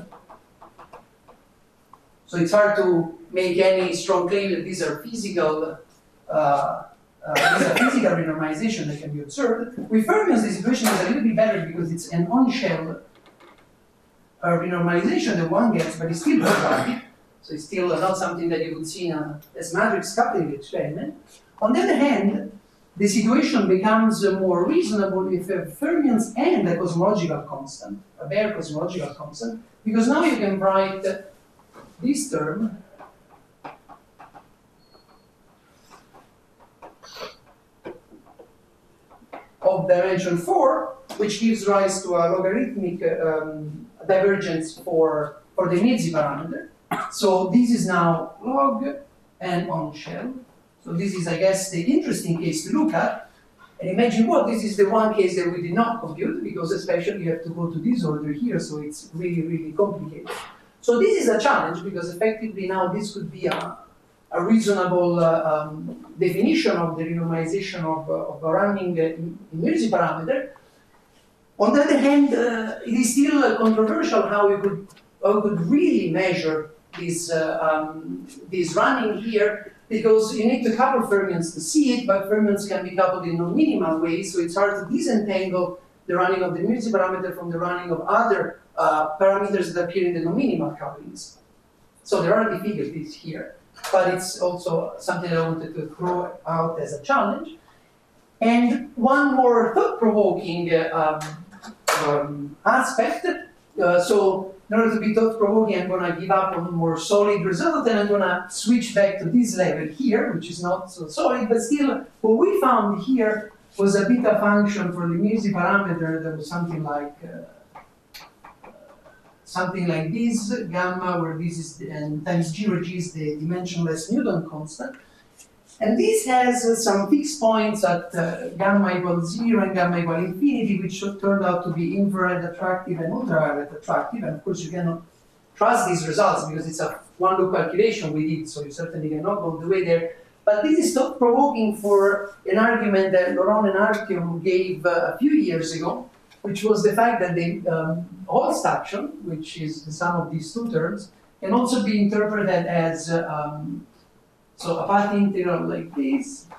So it's hard to make any strong claim that these are physical, uh, uh, these are physical renormalization that can be observed. With fermions, the situation is a little bit better, because it's an on-shell uh, renormalization that one gets, but it's still quadratic. So it's still not something that you would see in a S matrix coupling experiment. On the other hand, the situation becomes uh, more reasonable if you have fermions and a cosmological constant, a bare cosmological constant, because now you can write uh, this term of dimension four, which gives rise to a logarithmic um, divergence for, for the Mirzi parameter. So this is now log and on shell. So this is, I guess, the interesting case to look at. And imagine what, this is the one case that we did not compute, because especially you have to go to this order here, so it's really, really complicated. So this is a challenge, because effectively now this could be a, a reasonable uh, um, definition of the renormalization of, uh, of a running uh, Mirzi parameter. On the other hand, uh, it is still uh, controversial how you could, how you could really measure this, uh, um, this running here, because you need to couple fermions to see it, but fermions can be coupled in non-minimal ways, so it's hard to disentangle the running of the Mirzi parameter from the running of other uh, parameters that appear in the non-minimal couplings. So there are difficulties here, but it's also something that I wanted to throw out as a challenge. And one more thought-provoking uh, um, um, aspect. Uh, so in order to be thought-provoking, I'm going to give up on more solid result, and I'm going to switch back to this level here, which is not so solid, but still, what we found here was a beta function for the music parameter that was something like uh, something like this, gamma, where this is the, and times G, where G is the dimensionless Newton constant. And this has uh, some fixed points at uh, gamma equals zero and gamma equal infinity, which turned out to be infrared attractive and ultraviolet attractive. And of course, you cannot trust these results because it's a one loop calculation we did, so you certainly cannot go the way there. But this is thought provoking for an argument that Laurent and Artyom gave uh, a few years ago, which was the fact that the um, Holst action, which is the sum of these two terms, can also be interpreted as uh, um, so a path integral like this.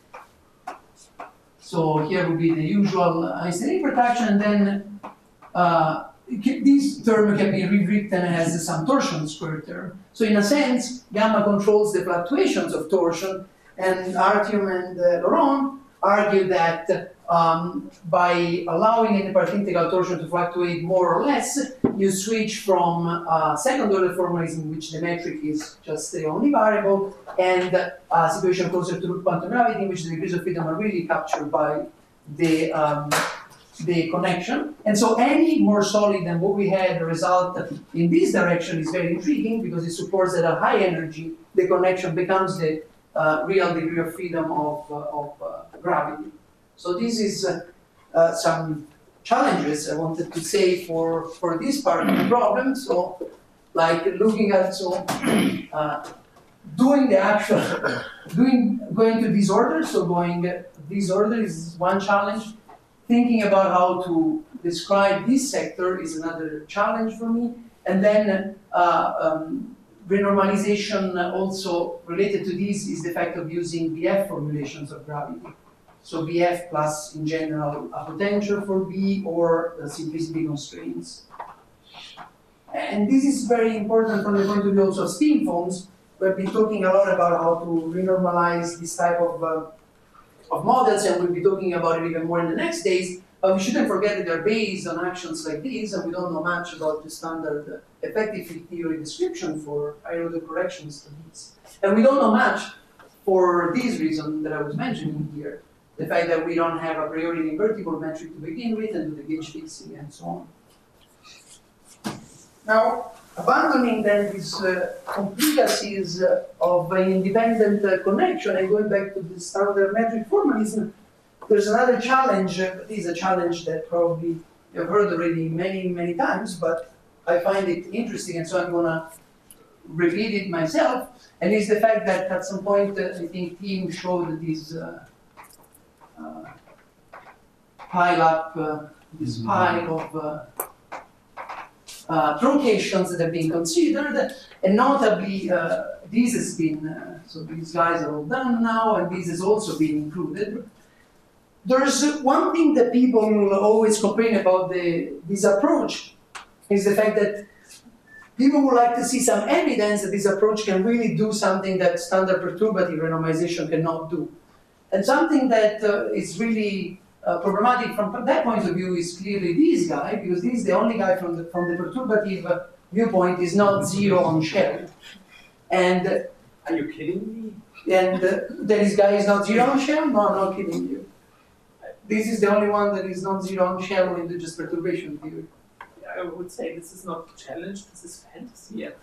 So here would be the usual Einstein-Hilbert action, and then uh, this term can be rewritten as some torsion square term. So in a sense, gamma controls the fluctuations of torsion, and Artyom and uh, Laurent argue that um, by allowing any path integral torsion to fluctuate more or less, you switch from uh, second order formalism, in which the metric is just the only variable, and a situation closer to root quantum gravity, in which the degrees of freedom are really captured by the um, the connection. And so any more solid than what we had, the result in this direction is very intriguing because it supports that at high energy, the connection becomes the uh, real degree of freedom of, uh, of uh, gravity. So this is uh, uh, some challenges I wanted to say for, for this part of the problem. So like looking at, so uh, doing the actual, doing, going to this order, so going uh, this order is one challenge. Thinking about how to describe this sector is another challenge for me. And then uh, um, renormalization also related to this is the fact of using B F formulations of gravity. So B F plus, in general, a potential for B or uh, simplicity constraints. And this is very important from the point of view also of spin phones. We've been talking a lot about how to renormalize this type of uh, of models, and we'll be talking about it even more in the next days, but we shouldn't forget that they're based on actions like these, and we don't know much about the standard uh, effective field theory description for higher order corrections to these. And we don't know much for this reason that I was mentioning here, the fact that we don't have a priori invertible metric to begin with, and do the gauge fixing and so on. Now, abandoning then this uh, complexities uh, of an independent uh, connection and going back to the standard metric formalism, there's another challenge. Uh, it is a challenge that probably you've heard already many, many times, but I find it interesting, and so I'm going to repeat it myself. And it's the fact that at some point, uh, I think Tim showed this uh, uh, pile up, uh, this mm-hmm. pile of uh, Uh, truncations that have been considered, and notably uh, this has been, uh, so these guys are all done now, and this has also been included. There's one thing that people always complain about the, this approach, is the fact that people would like to see some evidence that this approach can really do something that standard perturbative renormalization cannot do. And something that uh, is really Uh, problematic from that point of view is clearly this guy, because this is the only guy from the, from the perturbative uh, viewpoint is not zero on shell. And uh, are you kidding me? And uh, this guy is not zero on shell? No, I'm not kidding you. This is the only one that is not zero on shell in the just perturbation theory. I would say this is not a challenge, this is fantasy. Yeah.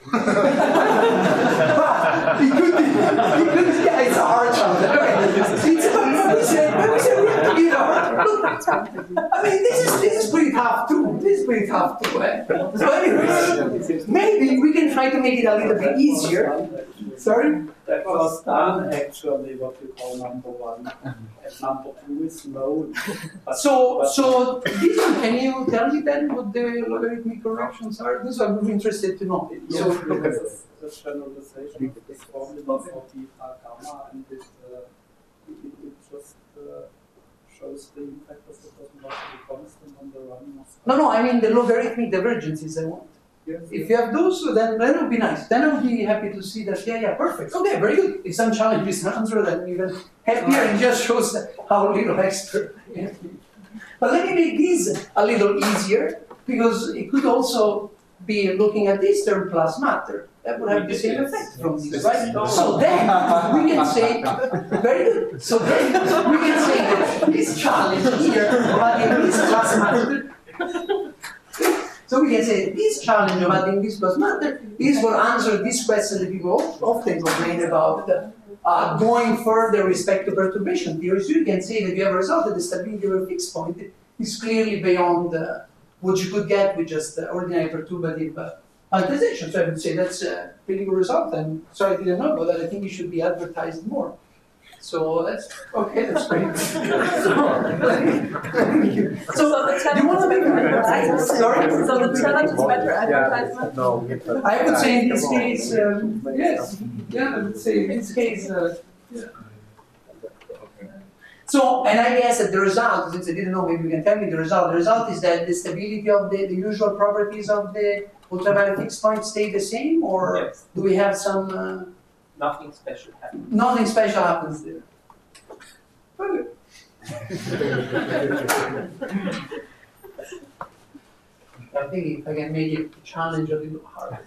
It could be, it could be, yeah, it's a hard challenge. Okay. It's, but we said, but we said we have to give a hard. I mean, this is this is pretty tough too. This is pretty tough too. Eh? So anyways, maybe we can try to make it a little bit easier. Sorry? That was done actually what you call number one. And number two is known. So, so this one, can you tell me then what the logarithmic corrections are? This one I'm interested to know. Yes, so, okay. The generalization of this formula for beta gamma, and it, uh, it, it just uh, shows the impact of the cosmological constant on the running of. No, no, I mean the logarithmic divergences I want. Yes, If you have those, then that would be nice. Then I would be happy to see that, yeah, yeah, perfect. Okay, very good. If some challenge is answered, then even happier, and just shows how little expert I am. But let me make this a little easier, because it could also be looking at this term plus matter. That would have the same effect from this, right? So then we can say, very good. So then we can say that this challenge here, but in this plus matter, so we can say this challenge of adding this plus matter is what answers this question that people often complain about, uh, going further with respect to perturbation theory. So you can say that you have a result that the stability of a fixed point is clearly beyond uh, what you could get with just uh, ordinary perturbative uh, quantization. So I would say that's a pretty good result. I'm sorry I didn't know about that. I think it should be advertised more. So that's okay, that's great. so, So the do you want to make advertisement? Sorry? So the challenge is better advertisement? No. I would say in this case, um, yes. Yeah, I would say in this case, uh, yeah. So, and I guess that the result, since I didn't know, maybe you can tell me the result. The result is that the stability of the, the usual properties of the ultraviolet fixed point stay the same, or Yes. do we have some? Uh, Nothing special happens. Nothing special happens there. Okay. I think if I can make it a challenge a little harder.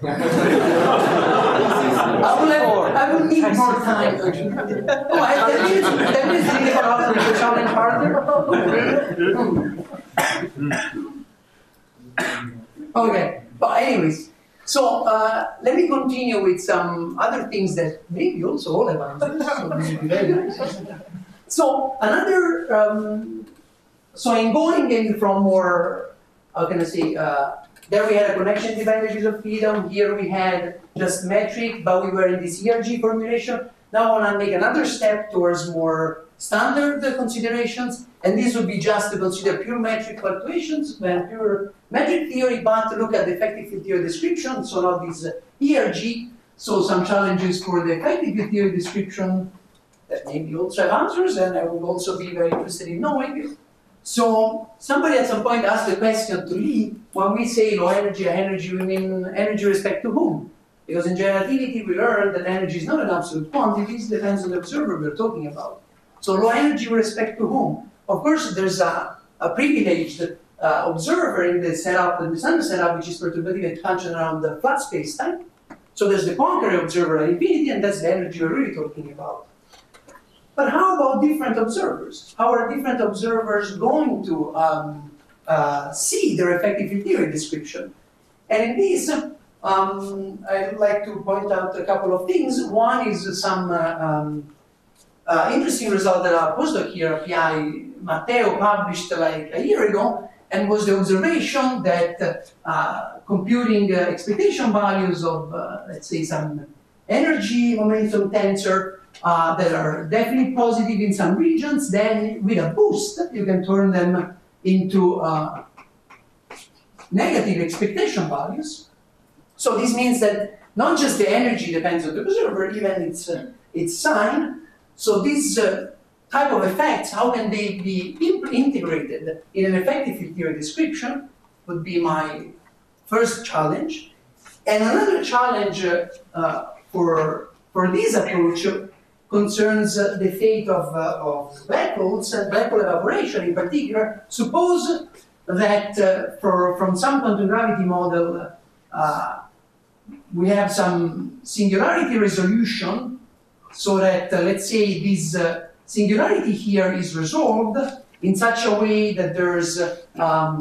I will have, I will need more time. Oh, I have ten minutes. Ten minutes to think about to make the challenge harder. Okay. But anyways. So uh, let me continue with some other things that maybe also all have answers. So, this would be very nice. So another, um, so in going in from more, how can I say, uh, there we had a connection advantages of freedom. Here we had just metric, but we were in this E R G formulation. Now I want to make another step towards more standard uh, considerations, and this would be just to consider pure metric fluctuations, and pure metric theory, but to look at the effective field theory description, so not this uh, E R G, so some challenges for the effective field theory description that maybe also have answers, and I would also be very interested in knowing. So somebody at some point asked the question to Lee, when we say low energy or energy, we mean energy with respect to whom? Because in relativity we learned that energy is not an absolute quantity, it depends on the observer we're talking about. So low energy with respect to whom? Of course there's a, a privileged uh, observer in the setup, in the standard setup, which is perturbative expansion around the flat space-time. So there's the Poincare observer at infinity, and that's the energy we're really talking about. But how about different observers? How are different observers going to um, uh, see their effective field theory description? And in this, um, I'd like to point out a couple of things. One is some uh, um, uh, interesting result that our postdoc here, P I Matteo, published like a year ago, and was the observation that uh, computing uh, expectation values of, uh, let's say, some energy momentum tensor uh, that are definitely positive in some regions, then with a boost, you can turn them into uh, negative expectation values. So this means that not just the energy depends on the observer, even its, uh, its sign. So this uh, type of effects, how can they be integrated in an effective field theory description would be my first challenge. And another challenge uh, uh, for, for this approach concerns uh, the fate of, uh, of black holes and black hole evaporation in particular. Suppose that uh, for, from some quantum gravity model, uh, we have some singularity resolution so that, uh, let's say, this uh, singularity here is resolved in such a way that there's uh, um,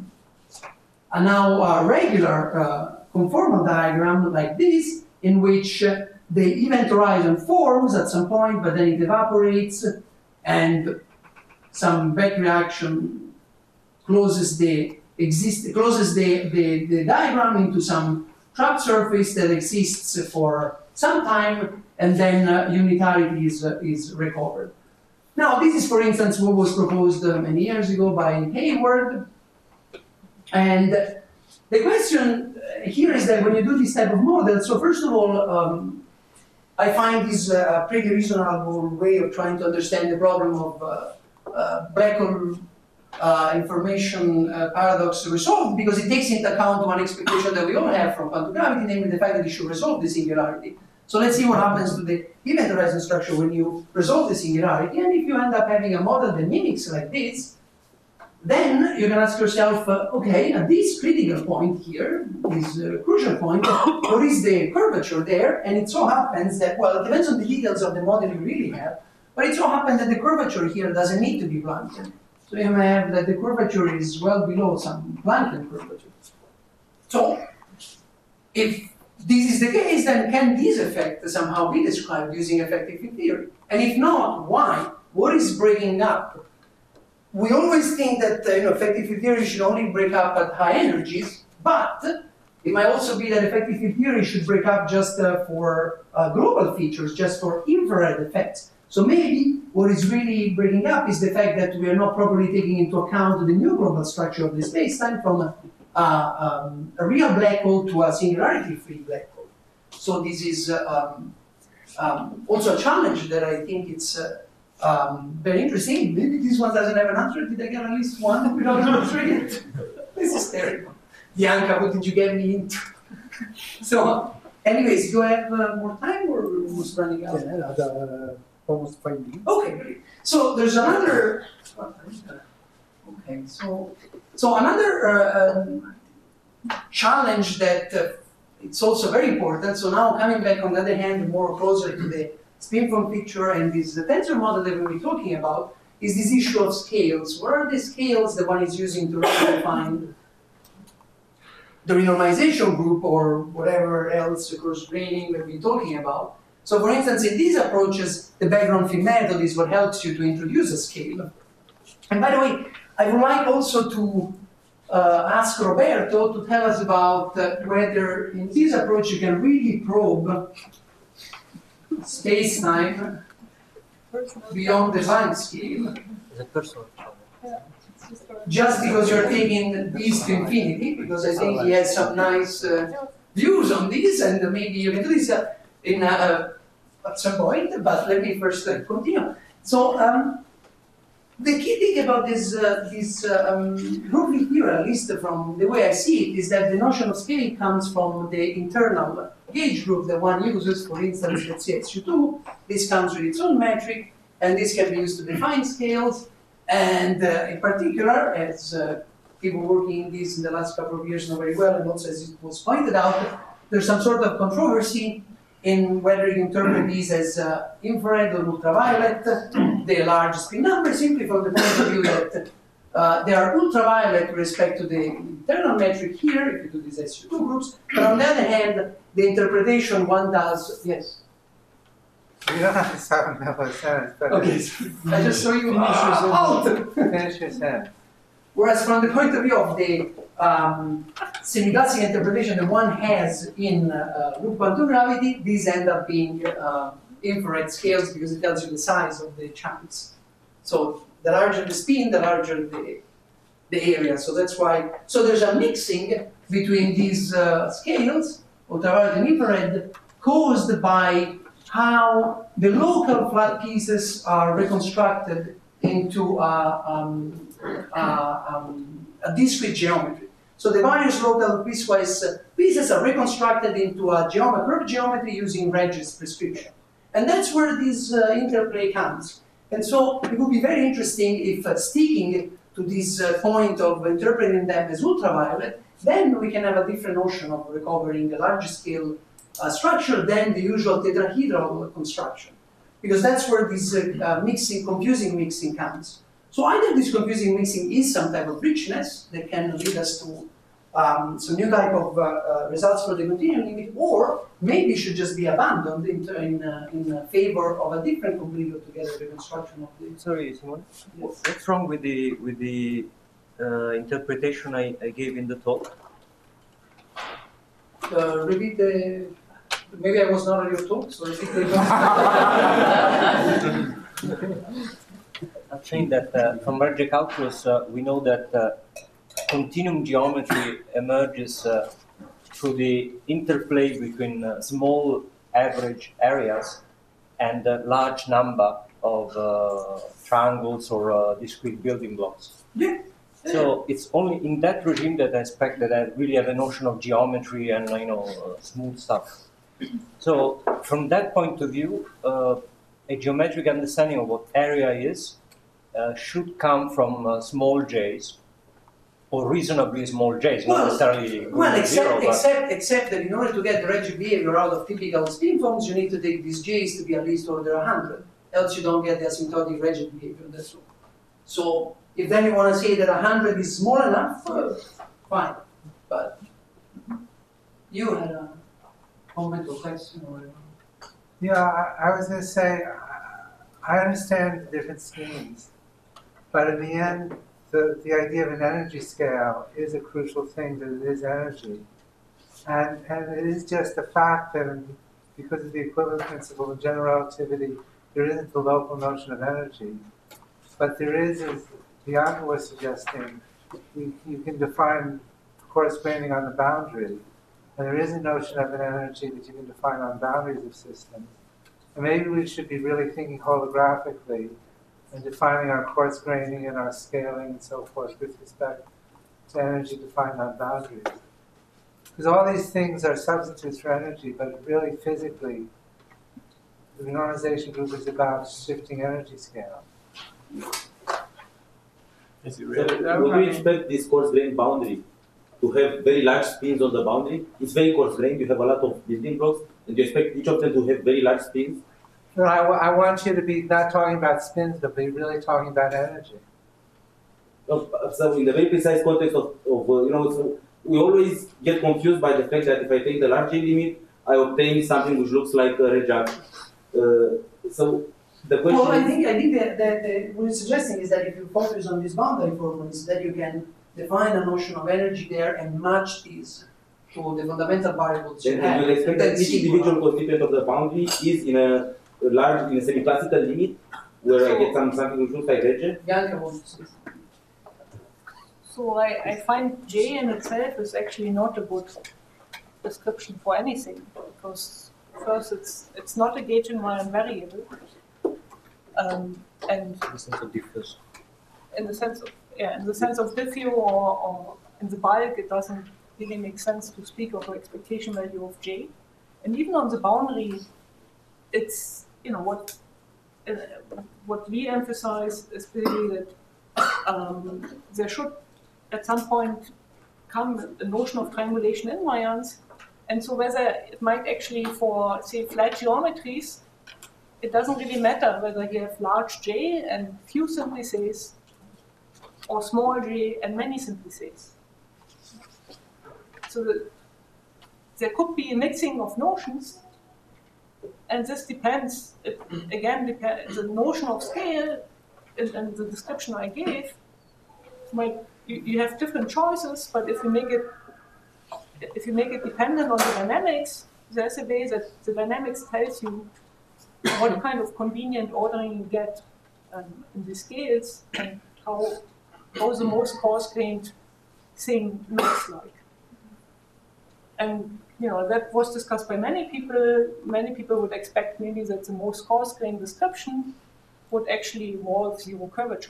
a now uh, regular uh, conformal diagram like this, in which uh, the event horizon forms at some point, but then it evaporates, and some back reaction closes the exist closes the, the, the diagram into some trapped surface that exists for some time, and then uh, unitarity is, uh, is recovered. Now, this is, for instance, what was proposed uh, many years ago by Hayward. And the question here is that when you do this type of model, so first of all, um, I find this a pretty reasonable way of trying to understand the problem of uh, uh, black hole uh, information uh, paradox resolved, because it takes into account one expectation that we all have from quantum gravity, namely the fact that it should resolve the singularity. So let's see what happens to the event horizon structure when you resolve the singularity. And if you end up having a model that mimics like this, then you can ask yourself, uh, okay, at this critical point here, this uh, crucial point, what is the curvature there? And it so happens that, well, it depends on the details of the model you really have, but it so happens that the curvature here doesn't need to be Planckian. So you may have that the curvature is well below some Planckian curvature. So, if this is the case, then can this effect somehow be described using effective field theory? And if not, why? What is breaking up? We always think that uh, you know, effective field theory should only break up at high energies, but it might also be that effective field theory should break up just uh, for uh, global features, just for infrared effects. So maybe what is really breaking up is the fact that we are not properly taking into account the new global structure of the space-time from a, uh, um, a real black hole to a singularity-free black hole. So this is uh, um, um, also a challenge that I think it's uh, um, very interesting. Maybe this one doesn't have an answer. Did I get at least one without answering it? This is terrible. Bianca, what did you get me into? So, anyways, do I have uh, more time or we're almost running out? Yeah, uh, almost five minutes. Okay, great. So there's another. Okay, so so another uh, um, challenge that uh, it's also very important. So now coming back on the other hand, more closer to the spin foam picture and this the tensor model that we'll be talking about is this issue of scales. What are the scales that one is using to define the renormalization group or whatever else cross graining we've been talking about? So for instance, in these approaches, the background field method is what helps you to introduce a scale. And by the way, I would like also to uh, ask Roberto to tell us about uh, whether in this approach you can really probe space-time beyond the time scale. Just because you're taking these to infinity, because I think he has some nice uh, views on this, and maybe you can do this uh, in uh, at some point, but let me first uh, continue. So um, the key thing about this, uh, this uh, um, group theory, at least from the way I see it, is that the notion of scale comes from the internal gauge group that one uses. For instance, let's say S U two. This comes with its own metric, and this can be used to define scales. And uh, in particular, as uh, people working in this in the last couple of years know very well, and also as it was pointed out, there's some sort of controversy in whether you interpret these as uh, infrared or ultraviolet. They are large spin numbers, simply from the point of view that uh, they are ultraviolet with respect to the internal metric here, if you do these S U two groups. But on the other hand, the interpretation one does, yes? You don't have to start in the middle of a sentence, but okay, so I just saw you out. Finish your sentence. Whereas from the point of view of the um, semi-classical interpretation that one has in uh, loop quantum gravity, these end up being uh, infrared scales because it tells you the size of the chunks. So the larger the spin, the larger the, the area. So that's why, so there's a mixing between these uh, scales, ultraviolet and infrared, caused by how the local flat pieces are reconstructed into uh, um, uh, um, a discrete geometry. So the various local piecewise uh, pieces are reconstructed into a geometry, curved geometry using Regge's prescription. And that's where this uh, interplay comes. And so it would be very interesting if uh, sticking to this uh, point of interpreting them as ultraviolet, then we can have a different notion of recovering a large scale uh, structure than the usual tetrahedral construction. Because that's where this uh, uh, mixing, confusing mixing comes. So either this confusing mixing is some type of richness that can lead us to um, some new type of uh, uh, results for the continuum limit, or maybe should just be abandoned in, in, uh, in favor of a different completely altogether reconstruction of the. Sorry, Simone. Yes. What's wrong with the with the uh, interpretation I, I gave in the talk? Uh, repeat the. Maybe I was not at your talk, so repeat the. I'm saying that uh, from Regge calculus, uh, we know that uh, continuum geometry emerges uh, through the interplay between uh, small average areas and a large number of uh, triangles or uh, discrete building blocks. Yeah. So it's only in that regime that I expect that I really have a notion of geometry and you know uh, smooth stuff. So from that point of view, uh, a geometric understanding of what area is uh, should come from uh, small j's or reasonably small j's, Well, not necessarily Well, except, zero, but except, except that in order to get the Regge behavior out of typical spin forms, you need to take these J's to be at least order one hundred. Else you don't get the asymptotic Regge behavior, that's all. So, if then you want to say that one hundred is small enough, uh, fine. But you had a comment or question or whatever. Yeah, I, I was going to say, I understand the different schemes, but in the end, the, the idea of an energy scale is a crucial thing, that it is energy. And, and it is just a fact that in, because of the equivalent principle of general relativity, there isn't the local notion of energy. But there is, as Bianca was suggesting, you, you can define coarse graining on the boundary. And there is a notion of an energy that you can define on boundaries of systems. And maybe we should be really thinking holographically and defining our coarse graining and our scaling and so forth with respect to energy defined on boundaries. Because all these things are substitutes for energy, but really physically, the renormalization group is about shifting energy scale. Is it So, really? would you expect this coarse grain boundary to have very large spins on the boundary? It's very coarse grain, you have a lot of building blocks, and you expect each of them to have very large spins? No, I, I want you to be not talking about spins, but be really talking about energy. No, so in the very precise context of, of uh, you know, so we always get confused by the fact that if I take the large J limit, I obtain something which looks like a Regge. Uh, so the question Well, I is, think, I think that, that, that what you're suggesting is that if you focus on these boundary formulas, that you can define a notion of energy there and match these to the fundamental variables you then have. you will expect And that then each see individual what- constituent of the boundary is in a large, in a semi-classical limit, where I get some something which looks like Regge. Bianca wants to say something. So I, I find J in itself is actually not a good description for anything, because first it's it's not a gauge invariant variable, um, and in the sense of diffuse. in the sense of yeah, in the sense of diffuse or, or in the bulk, it doesn't really make sense to speak of an expectation value of J, and even on the boundary, it's you know what uh, what we emphasize is basically that um, there should at some point come a notion of triangulation invariance, and so whether it might actually for say flat geometries, it doesn't really matter whether you have large J and few simplices or small J and many simplices. So that there could be a mixing of notions, and this depends, it again, depends, the notion of scale and, and the description I gave, might, you, you have different choices, but if you make it, if you make it dependent on the dynamics, there's a way that the dynamics tells you what kind of convenient ordering you get um, in the scales and how, how the most coarse-grained thing looks like. And you know that was discussed by many people. Many people would expect maybe that the most coarse-grained description would actually involve zero curvature.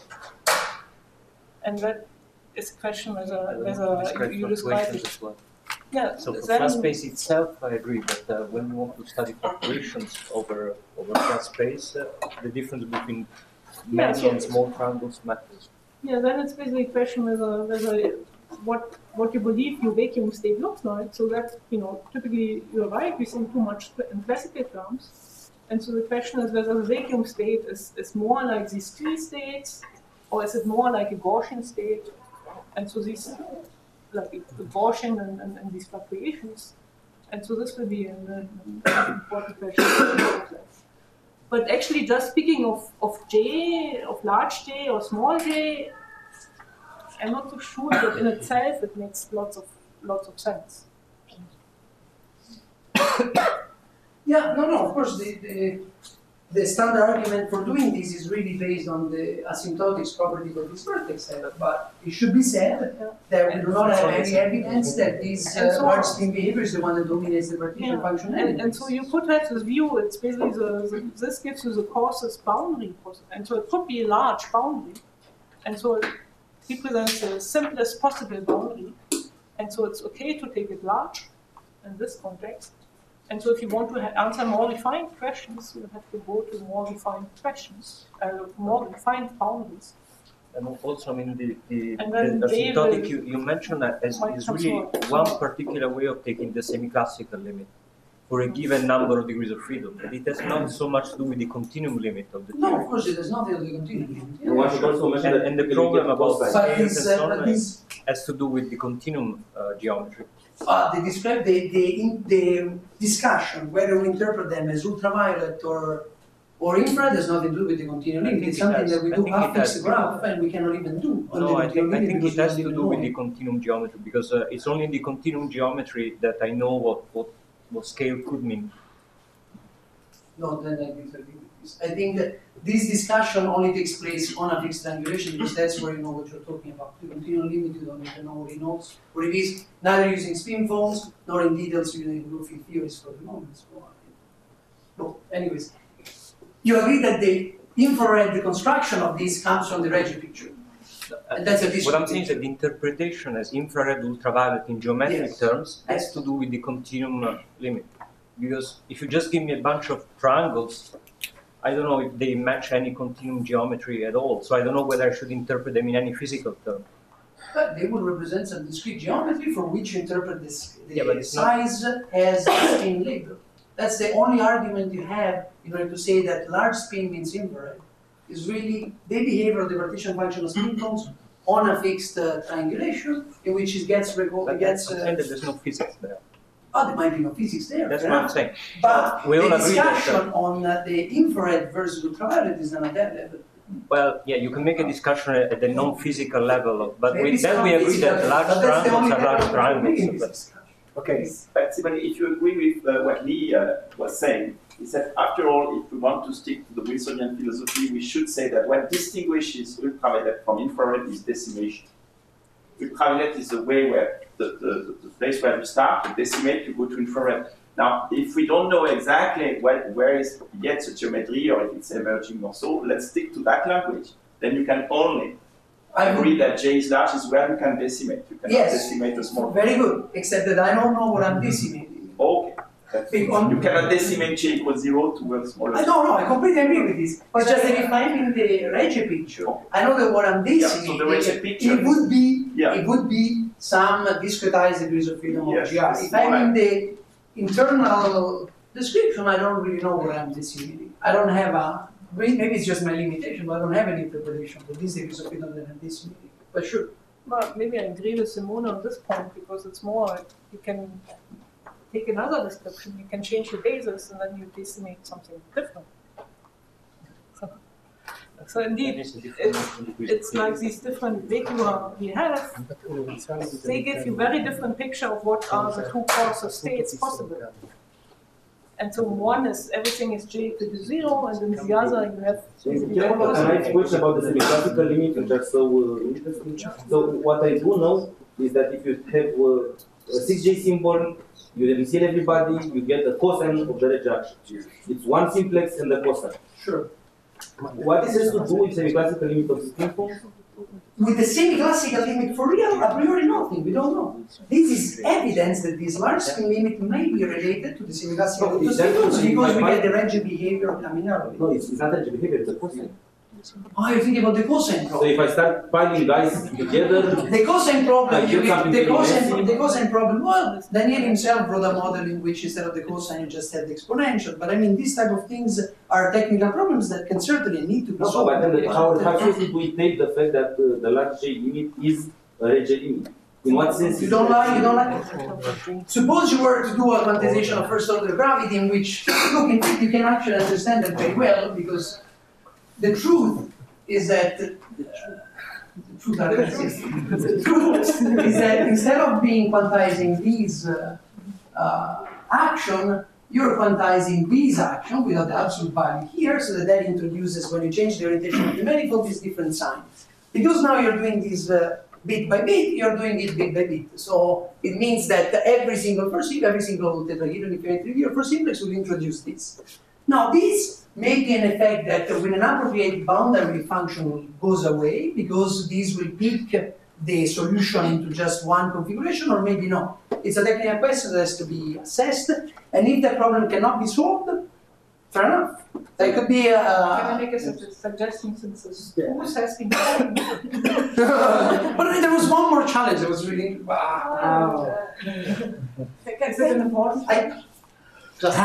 And that is a question whether whether you describe it. As well. Yeah. So for then, flat space itself, I agree. But uh, when you want to study fluctuations over over flat space, uh, the difference between Yeah, many so- and small triangles matters. yeah, then it's basically a question whether whether what what you believe your vacuum state looks like. So that you know typically you're right. We think too much in classical terms, and so the question is whether the vacuum state is is more like these three states, or is it more like a Gaussian state? And so these like the Gaussian and, and, and these fluctuations, and so this will be an, an important question. But actually, just speaking of, of J, of large J or small J, I'm not so sure that in itself it makes lots of lots of sense. Yeah, no, no, of course, the, the, the standard argument for doing this is really based on the asymptotics property that this vertex has. But it should be said that we do not have any evidence that this uh, large spin behavior is the one that dominates the partition Yeah. function. And, and so you could have this view, it's basically the, the, this gives you the coarsest boundary, and so it could be a large boundary, and so it represents the simplest possible boundary, and so it's okay to take it large in this context. And so if you want to ha- answer more refined questions, you have to go to more refined questions, uh, more refined boundaries. And also, I mean, the, the, And then the they asymptotic will- you, you mentioned that as, might is come really forward. one particular way of taking the semi-classical limit for a given number of degrees of freedom. But it has not so much to do with the continuum limit of the No, theory. of course, it does not have the continuum. And one should also mention And, that and the you problem get about cosine. But scales and this, so uh, but on this, has to do with the continuum uh, geometry. uh, they describe the, the, in, the discussion, whether we interpret them as ultraviolet or or infrared has nothing to do with the continuum I limit. think It's it something has. that we I do think it half fixed has. graph and we cannot even do. on the No, I think, continuum I limit think because it we has don't to even do know with it. the continuum geometry because uh, it's only in the continuum geometry that I know what, what, what scale could mean. No, then I disagree with this. I think that this discussion only takes place on a fixed triangulation because that's where you know what you're talking about. The continuum limit, you don't even know what it knows, what it is, neither using spin phones nor in details using Goofy theories for the moment. So, uh, no, anyways, you agree that the infrared reconstruction of this comes from the Reggie picture. And that's a What I'm saying is that the interpretation as infrared ultraviolet in geometric Yes. terms has Yes. to do with the continuum uh, limit. Because if you just give me a bunch of triangles, I don't know if they match any continuum geometry at all. So I don't know whether I should interpret them in any physical term. But they will represent some discrete geometry for which you interpret this, the Yeah, but it's not- size as a spin label. That's the only argument you have in order to say that large spin means infrared. Is really the behavior of the partition function of spin cones on a fixed uh, triangulation in which it gets recalled, But it gets. I'm Uh, saying that there's no physics there. oh, there might be no physics there. That's fair what I'm enough. saying. But We all the agree that, uh, discussion on uh, the infrared versus ultraviolet is not at that level. Well, yeah, you can make a discussion at the non-physical level, of, but Maybe with it's that not we agree physical, that large but that's the only triangles are large level we're triangles. agreeing But this discussion. Okay, but Simon, if you agree with uh, what Lee uh, was saying, is that after all, if we want to stick to the Wilsonian philosophy, we should say that what distinguishes ultraviolet from infrared is decimation. Ultraviolet is the way where the, the, the place where you start to decimate, you go to infrared. Now, if we don't know exactly what, where is yet the geometry or if it's emerging or so, let's stick to that language. Then you can only I would- agree that J is large is where you can decimate. You cannot Yes. decimate a small. Very good, except that I don't know what I'm decimating. Okay. That's Big good. one. You cannot decimate J equals zero to a smaller. I don't know, I completely agree with this. It's just that if I'm in the Reggie picture, I know that what I'm Yeah, so decimating, the Reggie picture it would be, Yeah. it would be some discretized degrees of freedom Yes, of G R. yes, If I'm in right. the internal description, I don't really know what I'm decimating. I don't have a, maybe it's just my limitation, but I don't have any interpretation for these degrees of freedom that I'm decimating. But sure. But maybe I agree with Simone on this point because it's more, you can take another description, you can change the basis and then you decimate something different. So, so indeed, That is a different it's, degree. it's like these different vector we have, they give you very different picture of what are the two course of states possible. And so one is everything is j equal to zero, and then the other you have. So you have a nice question about the semi-classical limit, which are so uh, interesting. So what I do know is that if you have uh, a six J symbol, you receive everybody, you get the cosine of the rejection. It's one simplex and the cosine. Sure. What this has to do with semi-classical limit of spin phones? With the semi-classical limit, for real, a priori nothing, we don't know. This is evidence that this large spin limit may be related to the semi-classical No, limit it's of spin actually because we my- get the range behavior coming out. No, it's, it's not a behavior, it's a cosine. Oh, you think about the cosine So problem. if I start piling guys together, The cosine problem, Like you you get something the really cosine, messy. the cosine problem, well, Daniel himself wrote a model in which instead of the cosine you just have the exponential. But I mean, these type of things are technical problems that can certainly need to be no, solved. but then how, how seriously do we take the fact that uh, the large J limit is a Regge limit? In what sense? You is don't that? like, you don't like. Suppose you were to do a quantization of first order gravity in which, look, in fact, you can actually understand that very well because the truth is that, uh, the truth, are the truth is that instead of being quantizing these uh, uh, action, you're quantizing this action without the absolute value here, so that that introduces, when you change the orientation of the manifold, this different sign. Because now you're doing this uh, bit by bit, you're doing it bit by bit. So it means that every single first every single tetrahedron, if you enter your first simplex, will introduce this. Now this may be an effect that with an appropriate boundary function goes away, because this will pick the solution into just one configuration, or maybe not. It's a technical question that has to be assessed, and if the problem cannot be solved, fair enough. There could be a... Can I make a su suggestion, since this course has been going? But there was one more challenge that was really... Wow. Uh, Is it important? I, just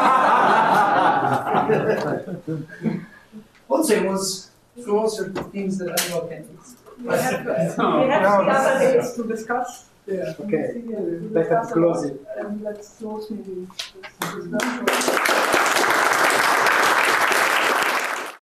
also, it was closer to things that I know can use. We have, uh, we have the other days to discuss. Yeah, okay. To Better discuss close about- it. And let's close maybe this discussion.